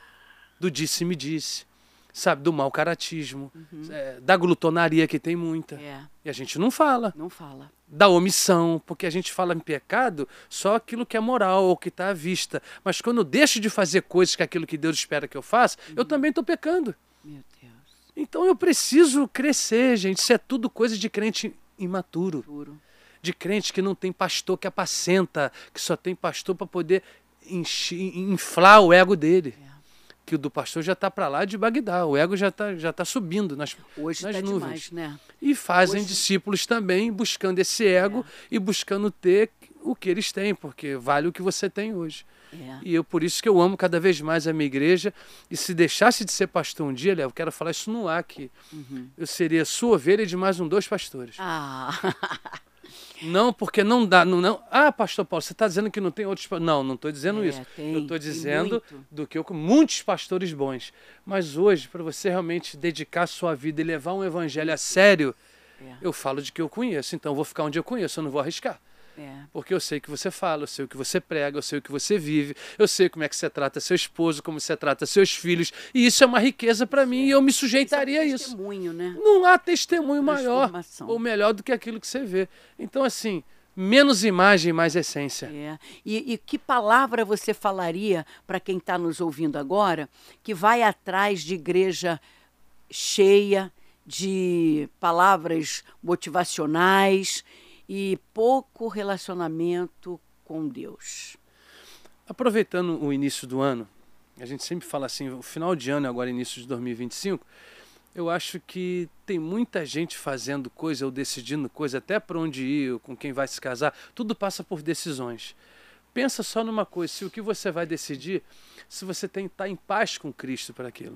Do disse-me-disse, sabe, do mau caratismo, é, da glutonaria que tem muita. É, E a gente não fala. não fala. Da omissão, porque a gente fala em pecado só aquilo que é moral ou que está à vista. Mas quando eu deixo de fazer coisas que é aquilo que Deus espera que eu faça, eu também estou pecando. Meu Deus, Então eu preciso crescer, gente. Isso é tudo coisa de crente imaturo. juro. De crente que não tem pastor que apacenta, que só tem pastor para poder enchi- inflar o ego dele. É. que o do pastor já está para lá de Bagdá, o ego já está já tá subindo nas, Hoje nas tá nuvens. demais, né? E fazem Hoje... discípulos também, buscando esse ego é. e buscando ter o que eles têm, porque vale o que você tem hoje. É. E eu, por isso que eu amo cada vez mais a minha igreja, e se deixasse de ser pastor um dia, Léo, eu quero falar isso no ar, que uhum. eu seria sua ovelha de mais um dois pastores. Ah... Não, porque não dá. Não, não. Ah, pastor Paulo, você está dizendo que não tem outros pastores. Não, não estou dizendo é, isso. Tem, eu estou dizendo muito. do que eu com muitos pastores bons. Mas hoje, para você realmente dedicar a sua vida e levar um evangelho a sério, é. eu falo de que eu conheço. Então eu vou ficar onde eu conheço, eu não vou arriscar. É. Porque eu sei o que você fala, eu sei o que você prega, eu sei o que você vive, eu sei como é que você trata seu esposo, como você trata seus filhos, e isso é uma riqueza para mim, é. e eu me sujeitaria a isso. Testemunho, né? Não há testemunho maior ou melhor do que aquilo que você vê. Então, assim, menos imagem, mais essência. É. E, e que palavra você falaria para quem está nos ouvindo agora, que vai atrás de igreja cheia, de palavras motivacionais, e pouco relacionamento com Deus? Aproveitando o início do ano, a gente sempre fala assim, o final de ano, agora início de dois mil e vinte e cinco, eu acho que tem muita gente fazendo coisa ou decidindo coisa, até para onde ir, com quem vai se casar, tudo passa por decisões. Pensa só numa coisa, se o que você vai decidir, se você tem que estar em paz com Cristo para aquilo.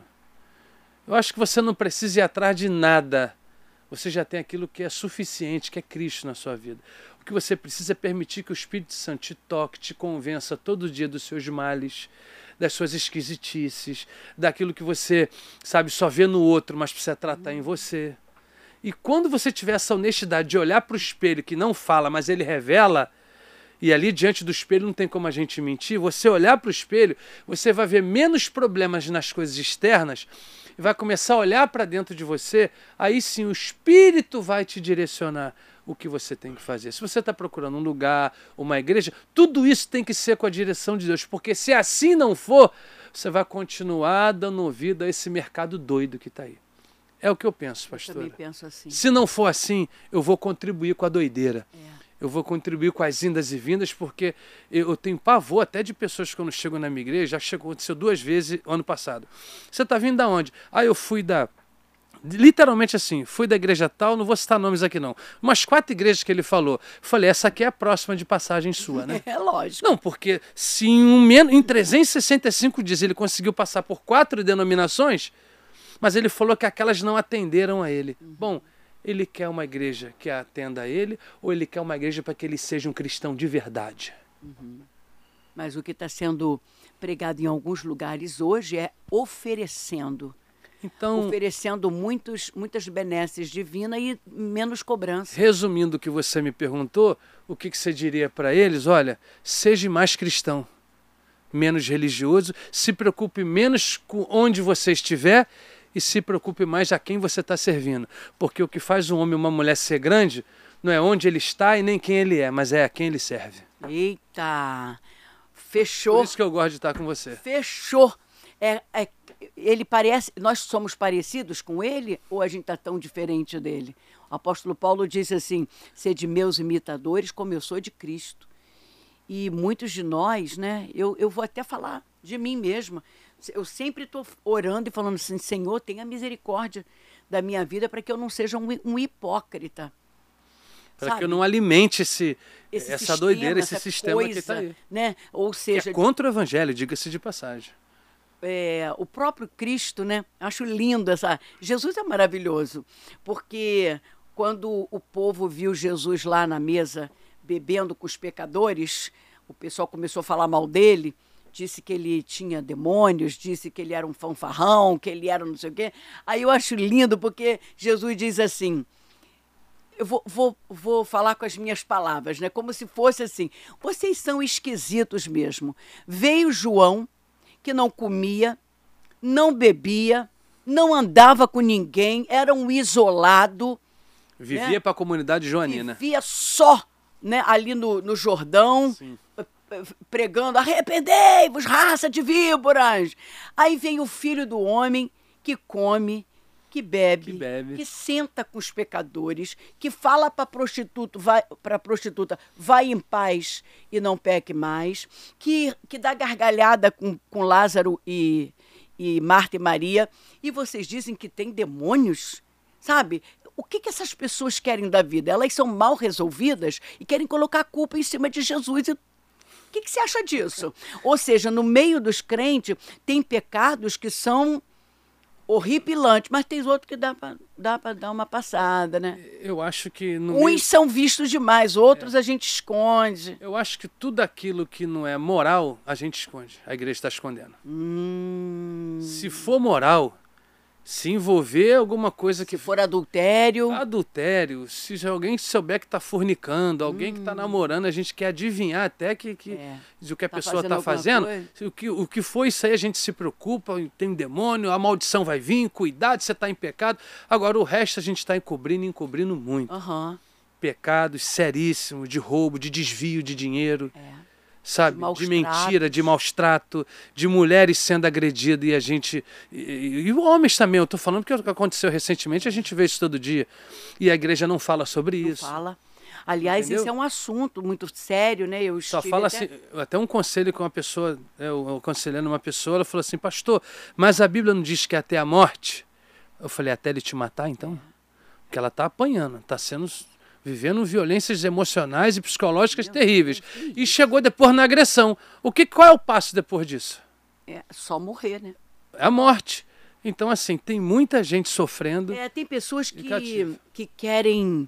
Eu acho que você não precisa ir atrás de nada. Você já tem aquilo que é suficiente, que é Cristo na sua vida. O que você precisa é permitir que o Espírito Santo te toque, te convença todo dia dos seus males, das suas esquisitices, daquilo que você, sabe, só vê no outro, mas precisa tratar em você. E quando você tiver essa honestidade de olhar para o espelho, que não fala, mas ele revela, e ali diante do espelho não tem como a gente mentir, você olhar para o espelho, você vai ver menos problemas nas coisas externas, e vai começar a olhar para dentro de você, aí sim o Espírito vai te direcionar o que você tem que fazer. Se você está procurando um lugar, uma igreja, tudo isso tem que ser com a direção de Deus, porque se assim não for, você vai continuar dando ouvido a esse mercado doido que está aí. É o que eu penso, pastora. Eu também penso assim. Se não for assim, eu vou contribuir com a doideira. É. Eu vou contribuir com as indas e vindas, porque eu tenho pavor até de pessoas que quando chegam na minha igreja, já chegou, aconteceu duas vezes ano passado. Você está vindo da onde? Ah, eu fui da... Literalmente assim, fui da igreja tal, não vou citar nomes aqui não. Umas quatro igrejas que ele falou. Falei, essa aqui é a próxima de passagem sua, né? É lógico. Não, porque se em, um, em trezentos e sessenta e cinco dias ele conseguiu passar por quatro denominações, mas ele falou que aquelas não atenderam a ele. Uhum. Bom, ele quer uma igreja que atenda a ele ou ele quer uma igreja para que ele seja um cristão de verdade? Uhum. Mas o que está sendo pregado em alguns lugares hoje é oferecendo. Então, oferecendo muitos, muitas benesses divinas e menos cobrança. Resumindo o que você me perguntou, o que, que você diria para eles? Olha, seja mais cristão, menos religioso, se preocupe menos com onde você estiver e se preocupe mais a quem você está servindo. Porque o que faz um homem e uma mulher ser grande não é onde ele está e nem quem ele é, mas é a quem ele serve. Eita! Fechou. Por isso que eu gosto de estar com você. Fechou. É, é, ele parece, nós somos parecidos com ele ou a gente está tão diferente dele? O apóstolo Paulo disse assim, sede meus imitadores como eu sou de Cristo. E muitos de nós, né, eu, eu vou até falar de mim mesma, eu sempre estou orando e falando assim, Senhor, tenha misericórdia da minha vida para que eu não seja um, um hipócrita. Para que eu não alimente esse, esse essa sistema, doideira, esse essa sistema coisa, que está aí. Né? Ou seja, é contra o evangelho, diga-se de passagem. É, o próprio Cristo, né? Acho lindo essa... Jesus é maravilhoso, porque quando o povo viu Jesus lá na mesa bebendo com os pecadores, o pessoal começou a falar mal dele, disse que ele tinha demônios, disse que ele era um fanfarrão, que ele era não sei o quê. Aí eu acho lindo, porque Jesus diz assim, eu vou, vou, vou falar com as minhas palavras, né? Como se fosse assim, vocês são esquisitos mesmo. Veio João, que não comia, não bebia, não andava com ninguém, era um isolado. Vivia, né, para a comunidade joanina. Vivia só, né, ali no, no Jordão, sim, pregando, arrependei-vos, raça de víboras. Aí vem o Filho do Homem que come, que bebe, que, bebe. que senta com os pecadores, que fala para a prostituta, vai, para prostituta, vai em paz e não peque mais, que, que dá gargalhada com, com Lázaro e, e Marta e Maria, e vocês dizem que tem demônios, sabe? O que, que essas pessoas querem da vida? Elas são mal resolvidas e querem colocar a culpa em cima de Jesus. E o que, que você acha disso? Ou seja, no meio dos crentes, tem pecados que são horripilantes, mas tem outros que dá para dá para dar uma passada, né? Eu acho que... No Uns meio... são vistos demais, outros é. a gente esconde. Eu acho que tudo aquilo que não é moral, a gente esconde. A igreja está escondendo. Hum... Se for moral... Se envolver alguma coisa que... Se for adultério... Adultério. Se alguém souber que está fornicando, alguém hum. que está namorando, a gente quer adivinhar até que, que, é. o que a tá pessoa está fazendo. O que, o que foi isso aí, a gente se preocupa, tem um demônio, a maldição vai vir, cuidado, você está em pecado. Agora, o resto a gente está encobrindo, encobrindo muito. Uhum. Pecados seríssimos, de roubo, de desvio de dinheiro. É. Sabe, de, de mentira, tratos. de maus trato, de mulheres sendo agredidas e a gente... E, e, e homens também, eu estou falando porque aconteceu recentemente, a gente vê isso todo dia. E a igreja não fala sobre não isso. fala. Aliás, Entendeu? Esse é um assunto muito sério, né? Eu Só fala até... assim, até um conselho com uma pessoa, eu, eu aconselhando uma pessoa, ela falou assim, pastor, mas a Bíblia não diz que é até a morte? Eu falei, até ele te matar, então? Porque ela está apanhando, está sendo... vivendo violências emocionais e psicológicas Meu terríveis. Deus. E chegou depois na agressão. O que, qual é o passo depois disso? É só morrer, né? É a morte. Então, assim, tem muita gente sofrendo. É, tem pessoas que, que querem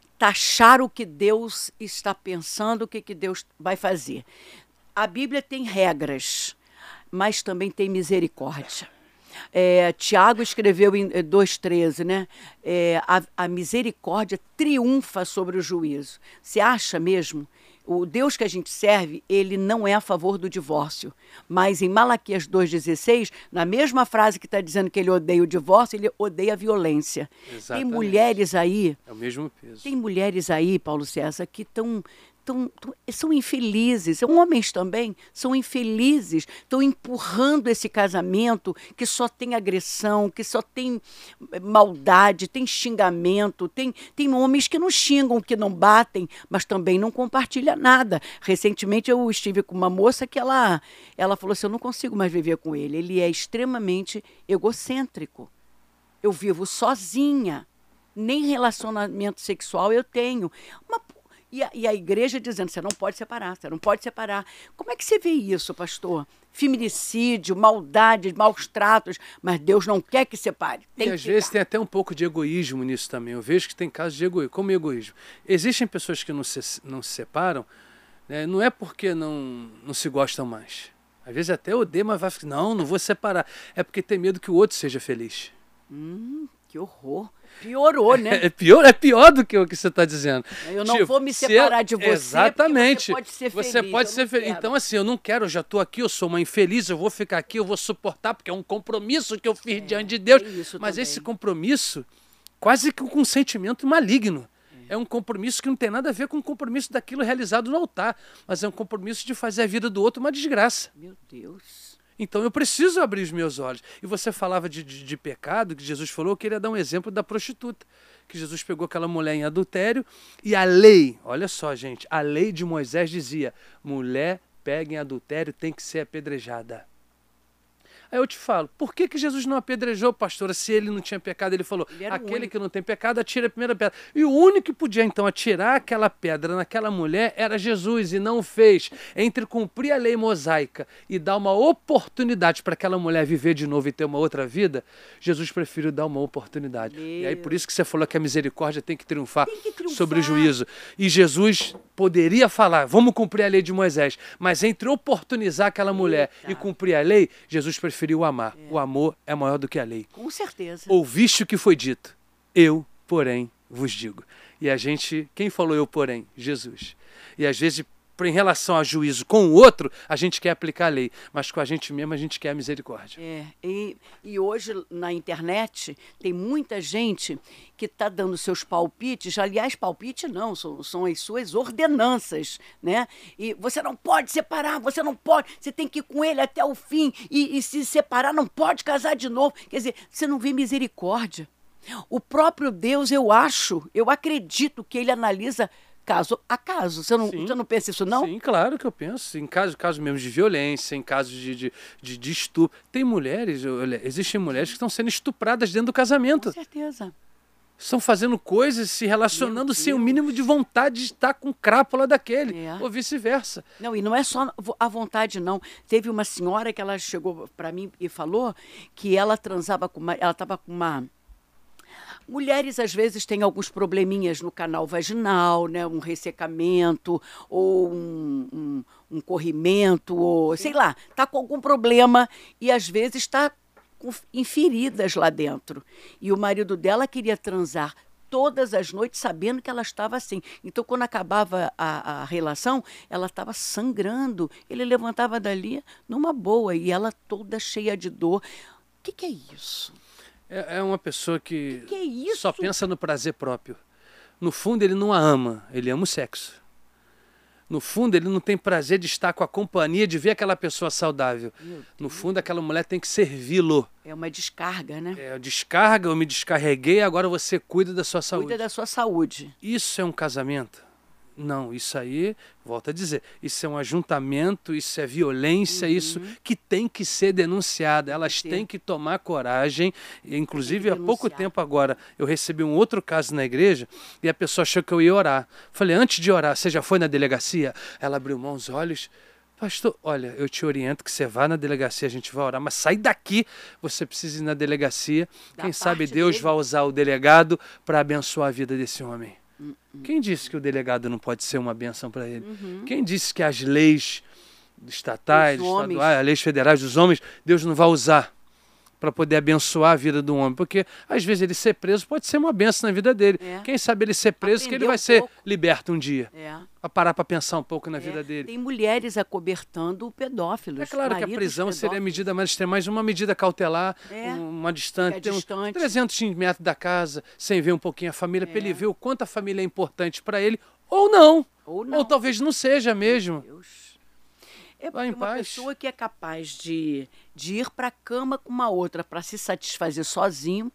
taxar o que Deus está pensando, o que, que Deus vai fazer. A Bíblia tem regras, mas também tem misericórdia. É, Tiago escreveu em dois treze, né? É, a, a misericórdia triunfa sobre o juízo. Você acha mesmo? O Deus que a gente serve, ele não é a favor do divórcio. Mas em Malaquias dois dezesseis, na mesma frase que está dizendo que ele odeia o divórcio, ele odeia a violência. Exatamente. Tem mulheres aí... É o mesmo peso. Tem mulheres aí, Paulo César, que estão... Tão, tão, são infelizes, homens também são infelizes, estão empurrando esse casamento que só tem agressão, que só tem maldade, tem xingamento, tem, tem homens que não xingam, que não batem, mas também não compartilham nada. Recentemente eu estive com uma moça que ela, ela falou assim, eu não consigo mais viver com ele, ele é extremamente egocêntrico, eu vivo sozinha, nem relacionamento sexual eu tenho. Uma E a, e a igreja dizendo, você não pode separar, você não pode separar. Como é que você vê isso, pastor? Feminicídio, maldade, maus tratos, mas Deus não quer que separe. Tem e às que vezes ficar. Tem até um pouco de egoísmo nisso também. Eu vejo que tem casos de egoísmo. Como egoísmo? Existem pessoas que não se, não se separam, né? Não é porque não, não se gostam mais. Às vezes até odeia, mas vai ficar, não, não vou separar. É porque tem medo que o outro seja feliz. Hum, que horror. Piorou, né? É, é, pior, é pior do que o que você está dizendo. Eu não tipo, vou me separar de você, exatamente. Você pode ser feliz. Você pode ser feliz. Então, assim, eu não quero, eu já estou aqui, eu sou uma infeliz, eu vou ficar aqui, eu vou suportar, porque é um compromisso que eu fiz é, diante de Deus. Mas também. Esse compromisso, quase que com um sentimento maligno. É. é um compromisso que não tem nada a ver com o compromisso daquilo realizado no altar, mas é um compromisso de fazer a vida do outro uma desgraça. Meu Deus. Então eu preciso abrir os meus olhos. E você falava de, de, de pecado, que Jesus falou, eu queria dar um exemplo da prostituta. Que Jesus pegou aquela mulher em adultério e a lei, olha só gente, a lei de Moisés dizia, mulher pega em adultério tem que ser apedrejada. Aí eu te falo, por que, que Jesus não apedrejou, pastora, se ele não tinha pecado? Ele falou, ele aquele que não tem pecado, atira a primeira pedra. E o único que podia, então, atirar aquela pedra naquela mulher era Jesus, e não fez. Entre cumprir a lei mosaica e dar uma oportunidade para aquela mulher viver de novo e ter uma outra vida, Jesus preferiu dar uma oportunidade. Meu. E aí por isso que você falou que a misericórdia tem que triunfar, tem que triunfar sobre o juízo. E Jesus poderia falar, vamos cumprir a lei de Moisés, mas entre oportunizar aquela mulher Eita. e cumprir a lei, Jesus preferiu o amar. É. O amor é maior do que a lei. Com certeza. Ouviste o que foi dito. Eu, porém, vos digo. E a gente, quem falou eu, porém? Jesus. E às vezes, em relação a juízo com o outro, a gente quer aplicar a lei, mas com a gente mesmo a gente quer a misericórdia. É, e, e hoje na internet tem muita gente que está dando seus palpites, aliás, palpite não, são, são as suas ordenanças, né? E você não pode separar, você não pode, você tem que ir com ele até o fim, e, e se separar não pode casar de novo. Quer dizer, você não vê misericórdia. O próprio Deus, eu acho, eu acredito que ele analisa caso a caso. Você não, Sim. você não pensa isso, não? Sim, claro que eu penso. Em casos caso mesmo de violência, em casos de, de, de, de estupro. Tem mulheres, olha, existem mulheres que estão sendo estupradas dentro do Com casamento. certeza. Estão fazendo coisas, se relacionando Meu sem o Deus. mínimo de vontade de estar com crápula daquele, É. ou vice-versa. Não, e não é só vo- a vontade, não. Teve uma senhora que ela chegou para mim e falou que ela transava com uma... Ela estava com uma... Mulheres, às vezes, têm alguns probleminhas no canal vaginal, né? Um ressecamento, ou um, um, um corrimento, ou sei lá, está com algum problema e, às vezes, está com, em feridas lá dentro. E o marido dela queria transar todas as noites sabendo que ela estava assim. Então, quando acabava a, a relação, ela estava sangrando. Ele levantava dali numa boa e ela toda cheia de dor. O que, que é isso? É, é uma pessoa que, Que que é isso? só pensa no prazer próprio. No fundo, ele não a ama, ele ama o sexo. No fundo, ele não tem prazer de estar com a companhia, de ver aquela pessoa saudável. No fundo, aquela mulher tem que servi-lo. É uma descarga, né? É, descarga, eu me descarreguei, agora você cuida da sua saúde. Cuida da sua saúde. Isso é um casamento? Não, isso aí, volto a dizer, isso é um ajuntamento, isso é violência, Uhum. isso que tem que ser denunciado. Elas ser. têm que tomar coragem. E, inclusive, Tem que há pouco denunciar. tempo agora, eu recebi um outro caso na igreja e a pessoa achou que eu ia orar. Falei, antes de orar, você já foi na delegacia? Ela abriu mão os olhos. Pastor, olha, eu te oriento que você vá na delegacia, a gente vai orar, mas sai daqui, você precisa ir na delegacia. Da Quem sabe parte Deus dele. vai usar o delegado para abençoar a vida desse homem. Quem disse que o delegado não pode ser uma bênção para ele? Quem disse que as leis estatais, Os homens. estaduais, as leis federais dos homens, Deus não vai usar para poder abençoar a vida do homem? Porque às vezes ele ser preso pode ser uma bênção na vida dele. É. Quem sabe ele ser preso que ele Aprender vai um ser pouco. liberto um dia. É. Para parar para pensar um pouco na É. vida dele. Tem mulheres acobertando pedófilos. É claro que a maridos prisão seria a pedófilos. medida mais extrema, mas uma medida cautelar, É, um- uma distante, fica tem uns distante. trezentos metros da casa, sem ver um pouquinho a família, para É. ele ver o quanto a família é importante para ele, ou não. Ou não. Ou talvez não seja mesmo. Deus. É Vai porque em uma paz. pessoa que é capaz de, de ir para a cama com uma outra para se satisfazer sozinho,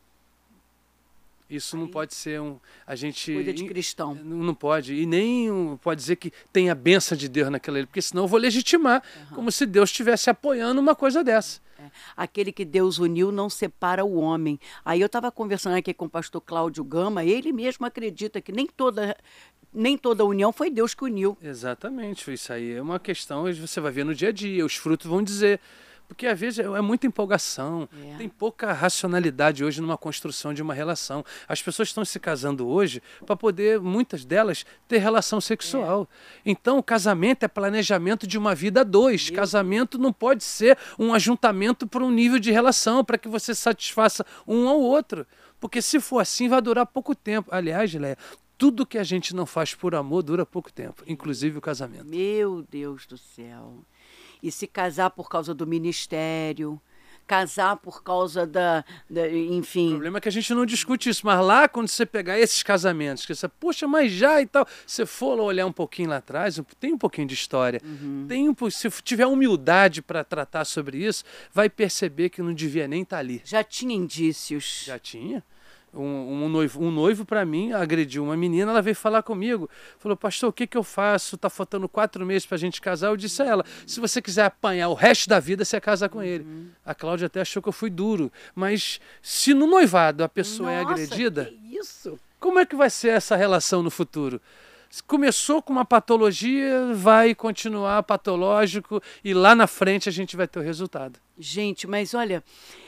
Isso não pode ser um... A gente... coisa de cristão. Não não pode. E nem um- pode dizer que tem a bênção de Deus naquela ilha, porque senão eu vou legitimar, como se Deus estivesse apoiando uma coisa dessa. É. Aquele que Deus uniu não separa o homem. Aí eu estava conversando aqui com o pastor Cláudio Gama, ele mesmo acredita que nem toda, nem toda união foi Deus que uniu. Exatamente, isso aí é uma questão, você vai ver no dia a dia, os frutos vão dizer. Porque às vezes é é muita empolgação, É. tem pouca racionalidade hoje numa construção de uma relação. As pessoas estão se casando hoje para poder, muitas delas, ter relação sexual. Então, o casamento é planejamento de uma vida a dois. Meu Casamento não pode ser um ajuntamento para um nível de relação, para que você satisfaça um ao outro. Porque se for assim, vai durar pouco tempo. Aliás, Léa, tudo que a gente não faz por amor dura pouco tempo, inclusive o casamento. Meu Deus do céu. E se casar por causa do ministério, casar por causa da, da O enfim. problema é que a gente não discute isso, mas lá quando você pegar esses casamentos, que você, poxa, mas já e tal, você for olhar um pouquinho lá atrás, tem um pouquinho de história, tem um, po- se tiver humildade para tratar sobre isso, vai perceber que não devia nem estar ali. Já tinha indícios. Já tinha. Um, um noivo, um noivo para mim agrediu uma menina, ela veio falar comigo, falou, pastor, o que que eu faço? Tá faltando quatro meses para a gente casar. Eu disse a ela, se você quiser apanhar o resto da vida, você casa com ele. A Cláudia até achou que eu fui duro, mas se no noivado a pessoa é Nossa, agredida, que isso? como é que vai ser essa relação no futuro? Se começou com uma patologia, vai continuar patológico e lá na frente a gente vai ter o resultado. Gente, mas olha,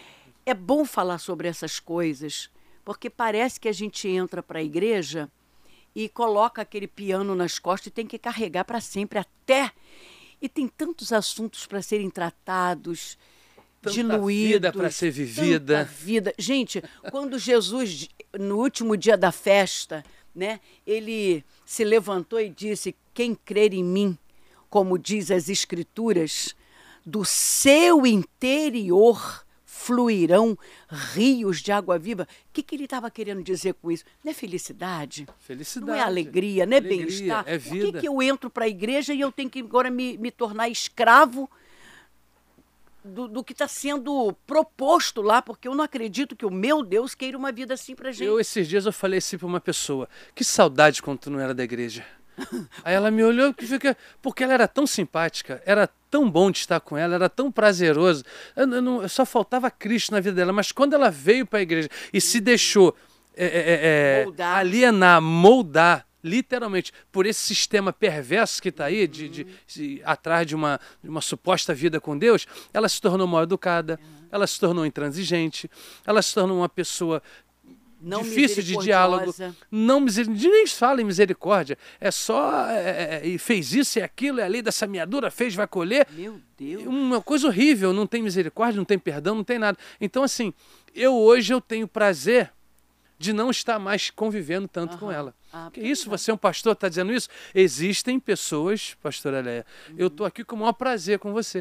é bom falar sobre essas coisas, porque parece que a gente entra para a igreja e coloca aquele piano nas costas e tem que carregar para sempre até. E tem tantos assuntos para serem tratados, Tanta diluídos. vida para ser vivida. Tanta vida. Gente, quando Jesus, no último dia da festa, né, ele se levantou e disse: quem crer em mim, como diz as Escrituras, do seu interior fluirão rios de água viva. O que, que ele estava querendo dizer com isso? Não é felicidade? Felicidade. Não é alegria, não é Alegria, bem-estar? é Por que, vida. que eu entro para a igreja e eu tenho que agora me, me tornar escravo do, do que está sendo proposto lá, porque eu não acredito que o meu Deus queira uma vida assim pra gente. Eu, esses dias, eu falei assim para uma pessoa, que saudade quando tu não era da igreja. Aí ela me olhou, porque ela era tão simpática, era tão bom de estar com ela, era tão prazeroso. Eu, eu não, só faltava Cristo na vida dela, mas quando ela veio para a igreja e se deixou é, é, é, moldar. alienar, moldar, literalmente, por esse sistema perverso que está aí, uhum. de, de, de, atrás de uma, de uma suposta vida com Deus, ela se tornou mal educada, uhum. ela se tornou intransigente, ela se tornou uma pessoa não difícil de diálogo, não misericórdia, nem fala em misericórdia, é só, é, é, e fez isso e aquilo, é a lei da semeadura, fez, vai colher. Meu Deus. Uma coisa horrível, não tem misericórdia, não tem perdão, não tem nada. Então, assim, eu hoje eu tenho prazer de não estar mais convivendo tanto uhum. com ela. Ah, que isso, você é um pastor, está dizendo isso? Existem pessoas, pastora Leia, uhum. eu estou aqui com o maior prazer com você.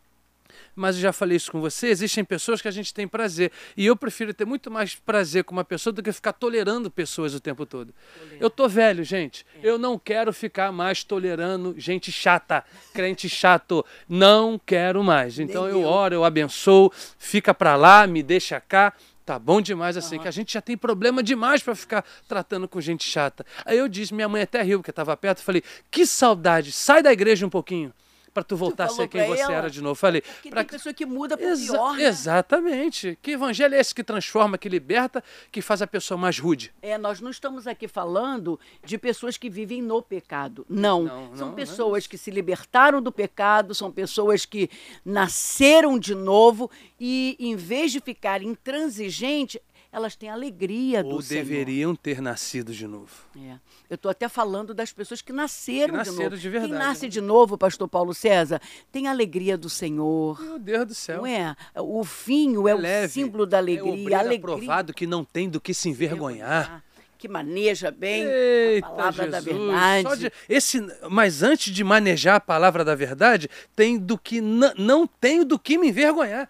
Mas eu já falei isso com você, existem pessoas que a gente tem prazer. E eu prefiro ter muito mais prazer com uma pessoa do que ficar tolerando pessoas o tempo todo. Tolera. Eu tô velho, gente. É. Eu não quero ficar mais tolerando gente chata, crente chato. Não quero mais. Então eu, eu oro, eu abençoo, fica pra lá, me deixa cá. Tá bom demais assim, uhum. que a gente já tem problema demais para ficar tratando com gente chata. Aí eu disse, minha mãe até riu, porque estava perto, eu falei, que saudade, sai da igreja um pouquinho. Para tu voltar a ser quem você ela? era de novo. Falei, porque pra... tem pessoa que muda para Exa pior, né? Exatamente. Que evangelho é esse que transforma, que liberta, que faz a pessoa mais rude? É, nós não estamos aqui falando de pessoas que vivem no pecado. Não. não são não, pessoas não é que se libertaram do pecado, são pessoas que nasceram de novo e, em vez de ficar intransigente, elas têm alegria do Ou Senhor. deveriam ter nascido de novo. É. Eu estou até falando das pessoas que nasceram, que nasceram de novo. De verdade, Quem nasce né? de novo, pastor Paulo César, tem a alegria do Senhor. Meu Deus do céu. Não é? O vinho é, é o leve, símbolo da alegria. É o alegria provado que não tem do que se envergonhar. Que maneja bem Eita, a palavra Jesus. da verdade. Só de, esse, mas antes de manejar a palavra da verdade, tem do que não tenho do que me envergonhar.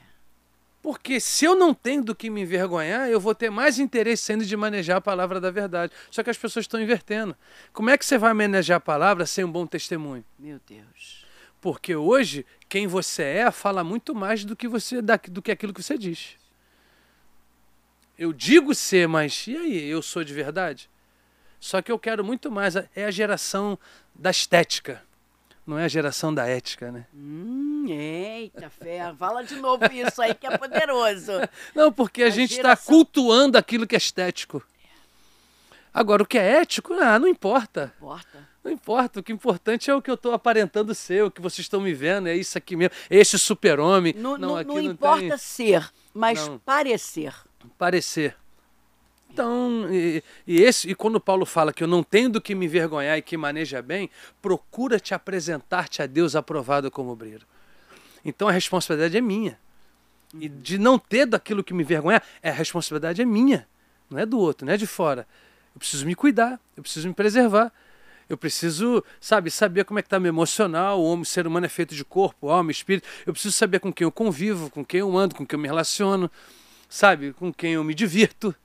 Porque se eu não tenho do que me envergonhar, eu vou ter mais interesse ainda de manejar a palavra da verdade. Só que as pessoas estão invertendo. Como é que você vai manejar a palavra sem um bom testemunho? Meu Deus. Porque hoje, quem você é fala muito mais do que, você, do que aquilo que você diz. Eu digo ser, mas e aí, eu sou de verdade? Só que eu quero muito mais, é a geração da estética. Não é a geração da ética, né? Hum, eita, fé. Fala de novo isso aí que é poderoso. Não, porque a, a gente está geração... cultuando aquilo que é estético. Agora, o que é ético, ah, não importa. Não importa. Não importa. O que é importante é o que eu estou aparentando ser, o que vocês estão me vendo, é isso aqui mesmo. Esse super-homem. Não, não, não, aqui não, não importa tem... ser, mas não. parecer. Parecer. Então, e, e, esse, e quando Paulo fala que eu não tenho do que me envergonhar e que maneja bem, procura te apresentar-te a Deus aprovado como obreiro. Então a responsabilidade é minha. E de não ter daquilo que me envergonhar, a responsabilidade é minha, não é do outro, não é de fora. Eu preciso me cuidar, eu preciso me preservar. Eu preciso, sabe, saber como é que está meu emocional. O homem, o ser humano é feito de corpo, alma, espírito. Eu preciso saber com quem eu convivo, com quem eu ando, com quem eu me relaciono, sabe, com quem eu me divirto.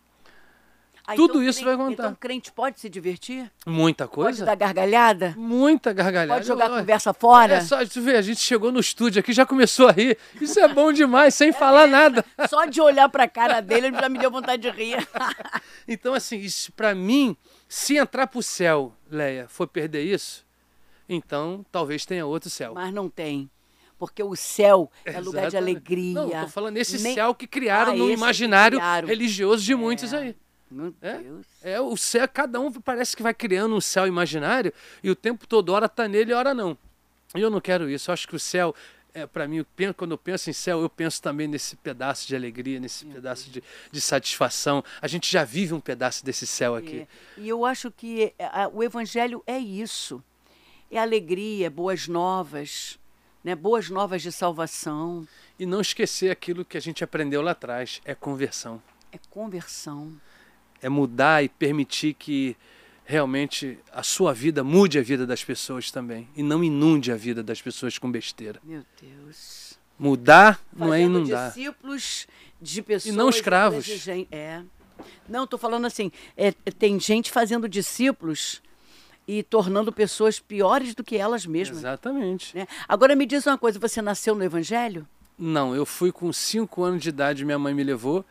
Ah, Tudo então, isso crente, vai contar. Então, crente pode se divertir? Muita coisa. Pode dar gargalhada? Muita gargalhada. Pode jogar eu, conversa fora? É só, tu vê, a gente chegou no estúdio aqui, já começou a rir. Isso é bom demais, sem é falar mesmo. nada. Só de olhar pra cara dele, ele já me deu vontade de rir. Então, assim, isso pra mim, se entrar pro céu, Leia, for perder isso, então talvez tenha outro céu. Mas não tem. Porque o céu é Exatamente. lugar de alegria. Não, tô falando esse Nem... céu que criaram ah, no imaginário criaram. religioso de é. muitos aí. Meu Deus. É, é, o céu, cada um parece que vai criando um céu imaginário e o tempo todo, hora tá nele, hora não. E eu não quero isso. Eu acho que o céu, é, para mim, eu penso, quando eu penso em céu, eu penso também nesse pedaço de alegria, nesse Meu pedaço de, de satisfação. A gente já vive um pedaço desse céu aqui. É. E eu acho que a, o evangelho é isso. É alegria, boas novas, né? Boas novas de salvação. E não esquecer aquilo que a gente aprendeu lá atrás, é conversão. É conversão. É mudar e permitir que realmente a sua vida mude a vida das pessoas também. E não inunde a vida das pessoas com besteira. Meu Deus. Mudar Fazendo não é inundar. Discípulos de pessoas... E não escravos. É. Não, estou falando assim, é, tem gente fazendo discípulos e tornando pessoas piores do que elas mesmas. Exatamente. Né? Agora me diz uma coisa, você nasceu no Evangelho? Não, eu fui com cinco anos de idade, minha mãe me levou.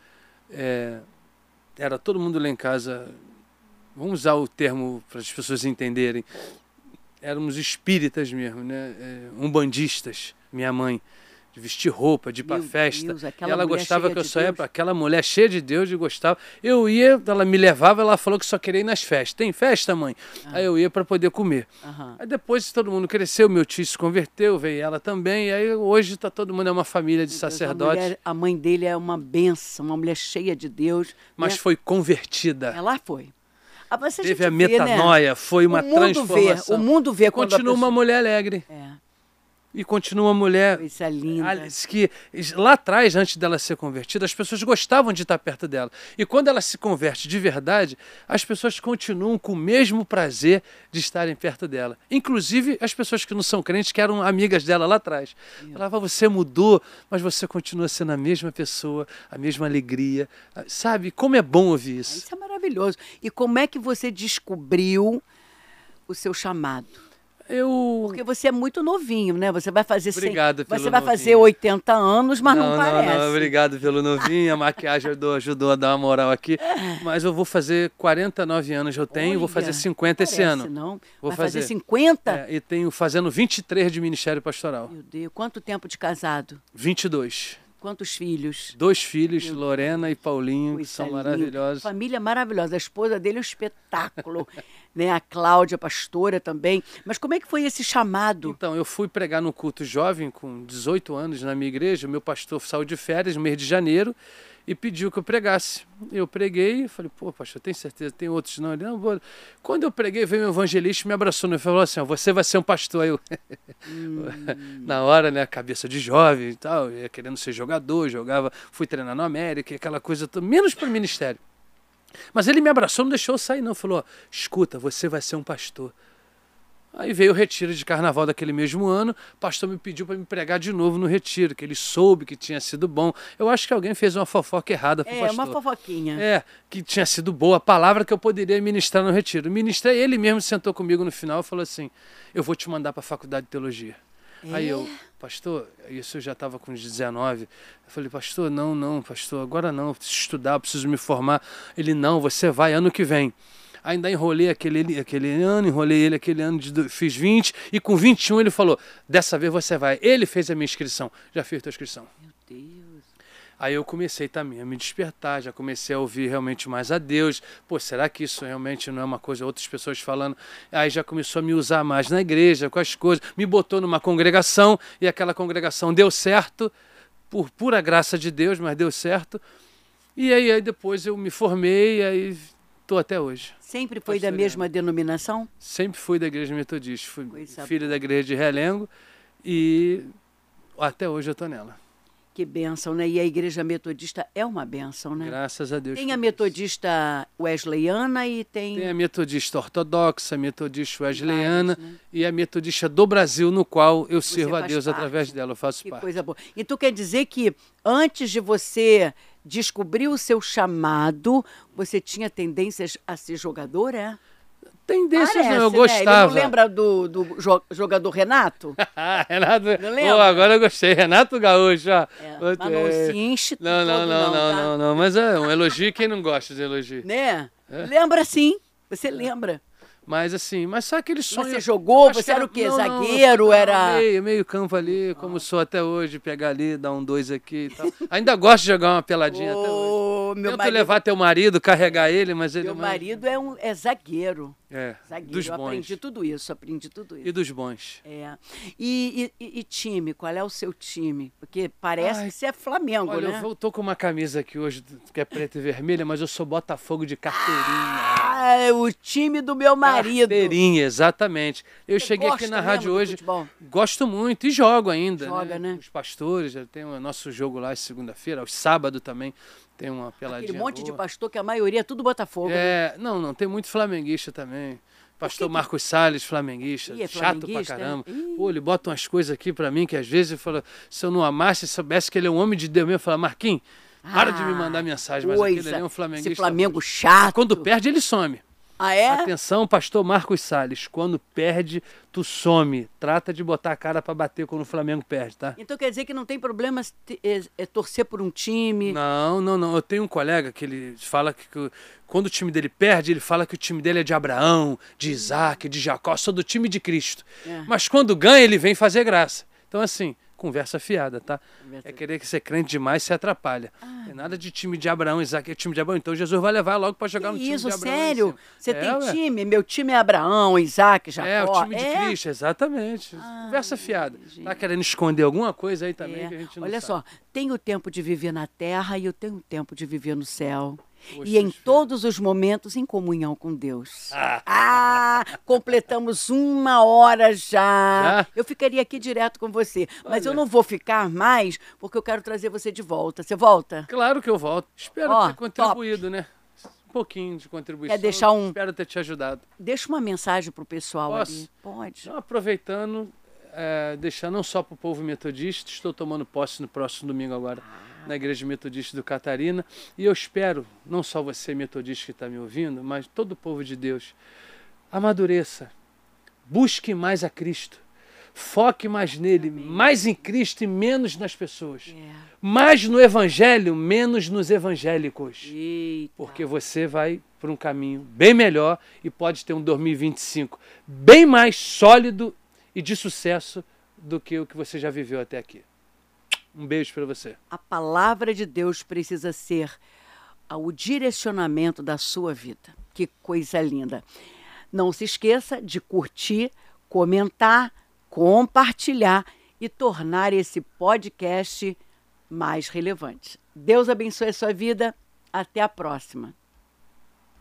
É, era todo mundo lá em casa, vamos usar o termo para as pessoas entenderem, éramos espíritas mesmo, né? É, umbandistas, minha mãe. De vestir roupa, de ir pra festa. Deus, e ela gostava que eu de só ia Deus. para aquela mulher cheia de Deus e gostava. Eu ia, ela me levava, ela falou que só queria ir nas festas. Tem festa, mãe? Ah. Aí eu ia para poder comer. Aham. Aí depois todo mundo cresceu, meu tio se converteu, veio ela também. E aí hoje tá todo mundo é uma família de Deus, sacerdotes. A, mulher, a mãe dele é uma benção, uma mulher cheia de Deus. Mas né? foi convertida. Ela foi. Ah, mas a Teve a gente vê, metanoia, né? foi uma o mundo transformação. Vê, o mundo vê quando continua a pessoa... uma mulher alegre. É. E continua uma mulher Isso é linda. que lá atrás, antes dela ser convertida, as pessoas gostavam de estar perto dela. E quando ela se converte de verdade, as pessoas continuam com o mesmo prazer de estarem perto dela. Inclusive as pessoas que não são crentes, que eram amigas dela lá atrás. Falava, você mudou, mas você continua sendo a mesma pessoa, a mesma alegria. Sabe, como é bom ouvir isso. Isso é maravilhoso. E como é que você descobriu o seu chamado? Eu... Porque você é muito novinho, né? Você vai fazer Obrigado cem... pelo Você vai novinho. fazer oitenta anos, mas não, não, não parece. Não, obrigado pelo novinho. A maquiagem ajudou, ajudou a dar uma moral aqui. Mas eu vou fazer quarenta e nove anos, eu tenho. Olha, vou fazer cinquenta esse ano. Não. Vou vai fazer, fazer cinquenta? É, e tenho fazendo vinte e três de Ministério Pastoral. Meu Deus, quanto tempo de casado? vinte e dois. Quantos filhos? Dois filhos, Meu Lorena Deus. E Paulinho, que são maravilhosos. Família maravilhosa. A esposa dele é um espetáculo. né? A Cláudia, pastora também. Mas como é que foi esse chamado? Então, eu fui pregar no culto jovem, com dezoito anos, na minha igreja. O meu pastor saiu de férias no mês de janeiro e pediu que eu pregasse. Eu preguei e falei, pô, pastor, tem certeza? Tem outros não? Ele, não, vou... Quando eu preguei, veio um evangelista e me abraçou e falou assim, ó, você vai ser um pastor. Aí eu, hum. na hora, né, cabeça de jovem e tal, ia querendo ser jogador, jogava, fui treinar no América, aquela coisa toda, menos para o ministério. Mas ele me abraçou, não deixou eu sair não, falou, ó, escuta, você vai ser um pastor. Aí veio o retiro de carnaval daquele mesmo ano, o pastor me pediu para me pregar de novo no retiro, que ele soube que tinha sido bom. Eu acho que alguém fez uma fofoca errada pro é, pastor. É, uma fofoquinha. É, que tinha sido boa a palavra que eu poderia ministrar no retiro. Ministrei, ele mesmo sentou comigo no final e falou assim, eu vou te mandar para a faculdade de teologia. É? Aí eu, pastor, isso eu já estava com dezenove, eu falei, pastor, não, não, pastor, agora não, eu preciso estudar, eu preciso me formar. Ele, não, você vai ano que vem. Ainda enrolei aquele, aquele ano, enrolei ele aquele ano, de, fiz vinte, e com vinte e um ele falou, dessa vez você vai. Ele fez a minha inscrição, já fiz a tua inscrição. Meu Deus. Aí eu comecei também a me despertar, já comecei a ouvir realmente mais a Deus. Pô, será que isso realmente não é uma coisa, outras pessoas falando? Aí já começou a me usar mais na igreja, com as coisas, me botou numa congregação, e aquela congregação deu certo, por pura graça de Deus, mas deu certo. E aí, aí depois eu me formei, e aí... Estou até hoje. Sempre foi da mesma denominação? Sempre fui da igreja metodista. Fui Coisa filho boa. da igreja de Realengo e até hoje eu estou nela. Que bênção, né? E a igreja metodista é uma bênção, né? Graças a Deus. Tem a metodista wesleyana e tem... Tem a metodista ortodoxa, a metodista wesleyana vários, né? E a metodista do Brasil, no qual eu Você sirvo a faz Deus parte. através dela, eu faço Que parte. coisa boa. Então quer dizer que antes de você descobrir o seu chamado, você tinha tendências a ser jogador, é? Tendências Parece, não, eu né? gostava. Ele não lembra do, do jo- jogador Renato? Renato, Não lembra? oh, agora eu gostei. Renato Gaúcho, ó. É, Outro- mas não se enche Não, não, todo não, não, tá? não, não, mas é um elogio quem não gosta de elogio. Né? Lembra sim, você lembra. Mas assim, mas só aquele sonho... Você jogou, Acho você que era o quê? não, não, Zagueiro, não, era... Meio, meio campo ali, como sou até hoje, pegar ali, dar um dois aqui e tal. Ainda gosto de jogar uma peladinha até hoje. Ô, meu Tento marido, levar teu marido, carregar ele, mas ele meu não... marido é, um, é zagueiro. É, Zagueiro, dos eu bons. aprendi tudo isso, aprendi tudo isso. E dos bons. É. E, e, e time, qual é o seu time? Porque parece Ai, que você é Flamengo, Olha, né? eu tô com uma camisa aqui hoje que é preta e vermelha, mas eu sou Botafogo de carteirinha. Ah, é o time do meu marido. Carteirinha, exatamente. Eu Você cheguei aqui gosta na mesmo rádio do hoje. futebol? Gosto muito e jogo ainda. Joga, né? Os pastores, já tem o nosso jogo lá segunda-feira, aos sábado também tem uma peladinha. Aquele monte de boa. pastor que a maioria é tudo Botafogo. né? É, não, não, tem muito flamenguista também. Pastor que- Marcos Salles, flamenguista, Ih, é chato pra flamenguista, caramba. é? Ih. Pô, ele bota umas coisas aqui pra mim que às vezes eu falo, se eu não amasse, se soubesse que ele é um homem de Deus mesmo, eu falo, Marquinhos, para de me mandar mensagem, mas aquele ali é um flamenguista. Esse Flamengo chato. Quando perde, ele some. Ah, é? Atenção, pastor Marcos Salles. Quando perde, tu some. Trata de botar a cara para bater quando o Flamengo perde, tá? Então quer dizer que não tem problema é, é, torcer por um time? Não, não, não. Eu tenho um colega que ele fala que, que quando o time dele perde, ele fala que o time dele é de Abraão, de Isaac, de Jacó, sou do time de Cristo. É. Mas quando ganha, ele vem fazer graça. Então, assim, conversa fiada, tá? Conversa. É querer que ser crente demais se atrapalha. Ah, é nada de time de Abraão, Isaac é time de Abraão. Então Jesus vai levar logo para jogar que no time isso, de Abraão. Isso, sério? Você é, tem ué. time? Meu time é Abraão, Isaac, Jacó. É, o time de é? Cristo, exatamente. Ah, conversa fiada. Gente. Tá querendo esconder alguma coisa aí também é. que a gente não Olha sabe. só, tenho tempo de viver na terra e eu tenho tempo de viver no céu. Poxa, e em todos os momentos em comunhão com Deus. Ah, ah completamos uma hora já. já. Eu ficaria aqui direto com você, mas Olha. eu não vou ficar mais porque eu quero trazer você de volta. Você volta? Claro que eu volto. Espero oh, ter contribuído, top. né? Um pouquinho de contribuição. Quer deixar um... Espero ter te ajudado. Deixa uma mensagem para o pessoal Posso? ali. Pode. Então, aproveitando, é, deixar não só para o povo metodista, estou tomando posse no próximo domingo agora. Ah. Na Igreja Metodista do Catarina, e eu espero, não só você metodista que está me ouvindo, mas todo o povo de Deus, amadureça, busque mais a Cristo, foque mais nele, Amém. mais em Cristo e menos nas pessoas, yeah. mais no Evangelho, menos nos evangélicos, Eita. porque você vai por um caminho bem melhor e pode ter um dois mil e vinte e cinco bem mais sólido e de sucesso do que o que você já viveu até aqui. Um beijo para você. A palavra de Deus precisa ser o direcionamento da sua vida. Que coisa linda. Não se esqueça de curtir, comentar, compartilhar e tornar esse podcast mais relevante. Deus abençoe a sua vida. Até a próxima.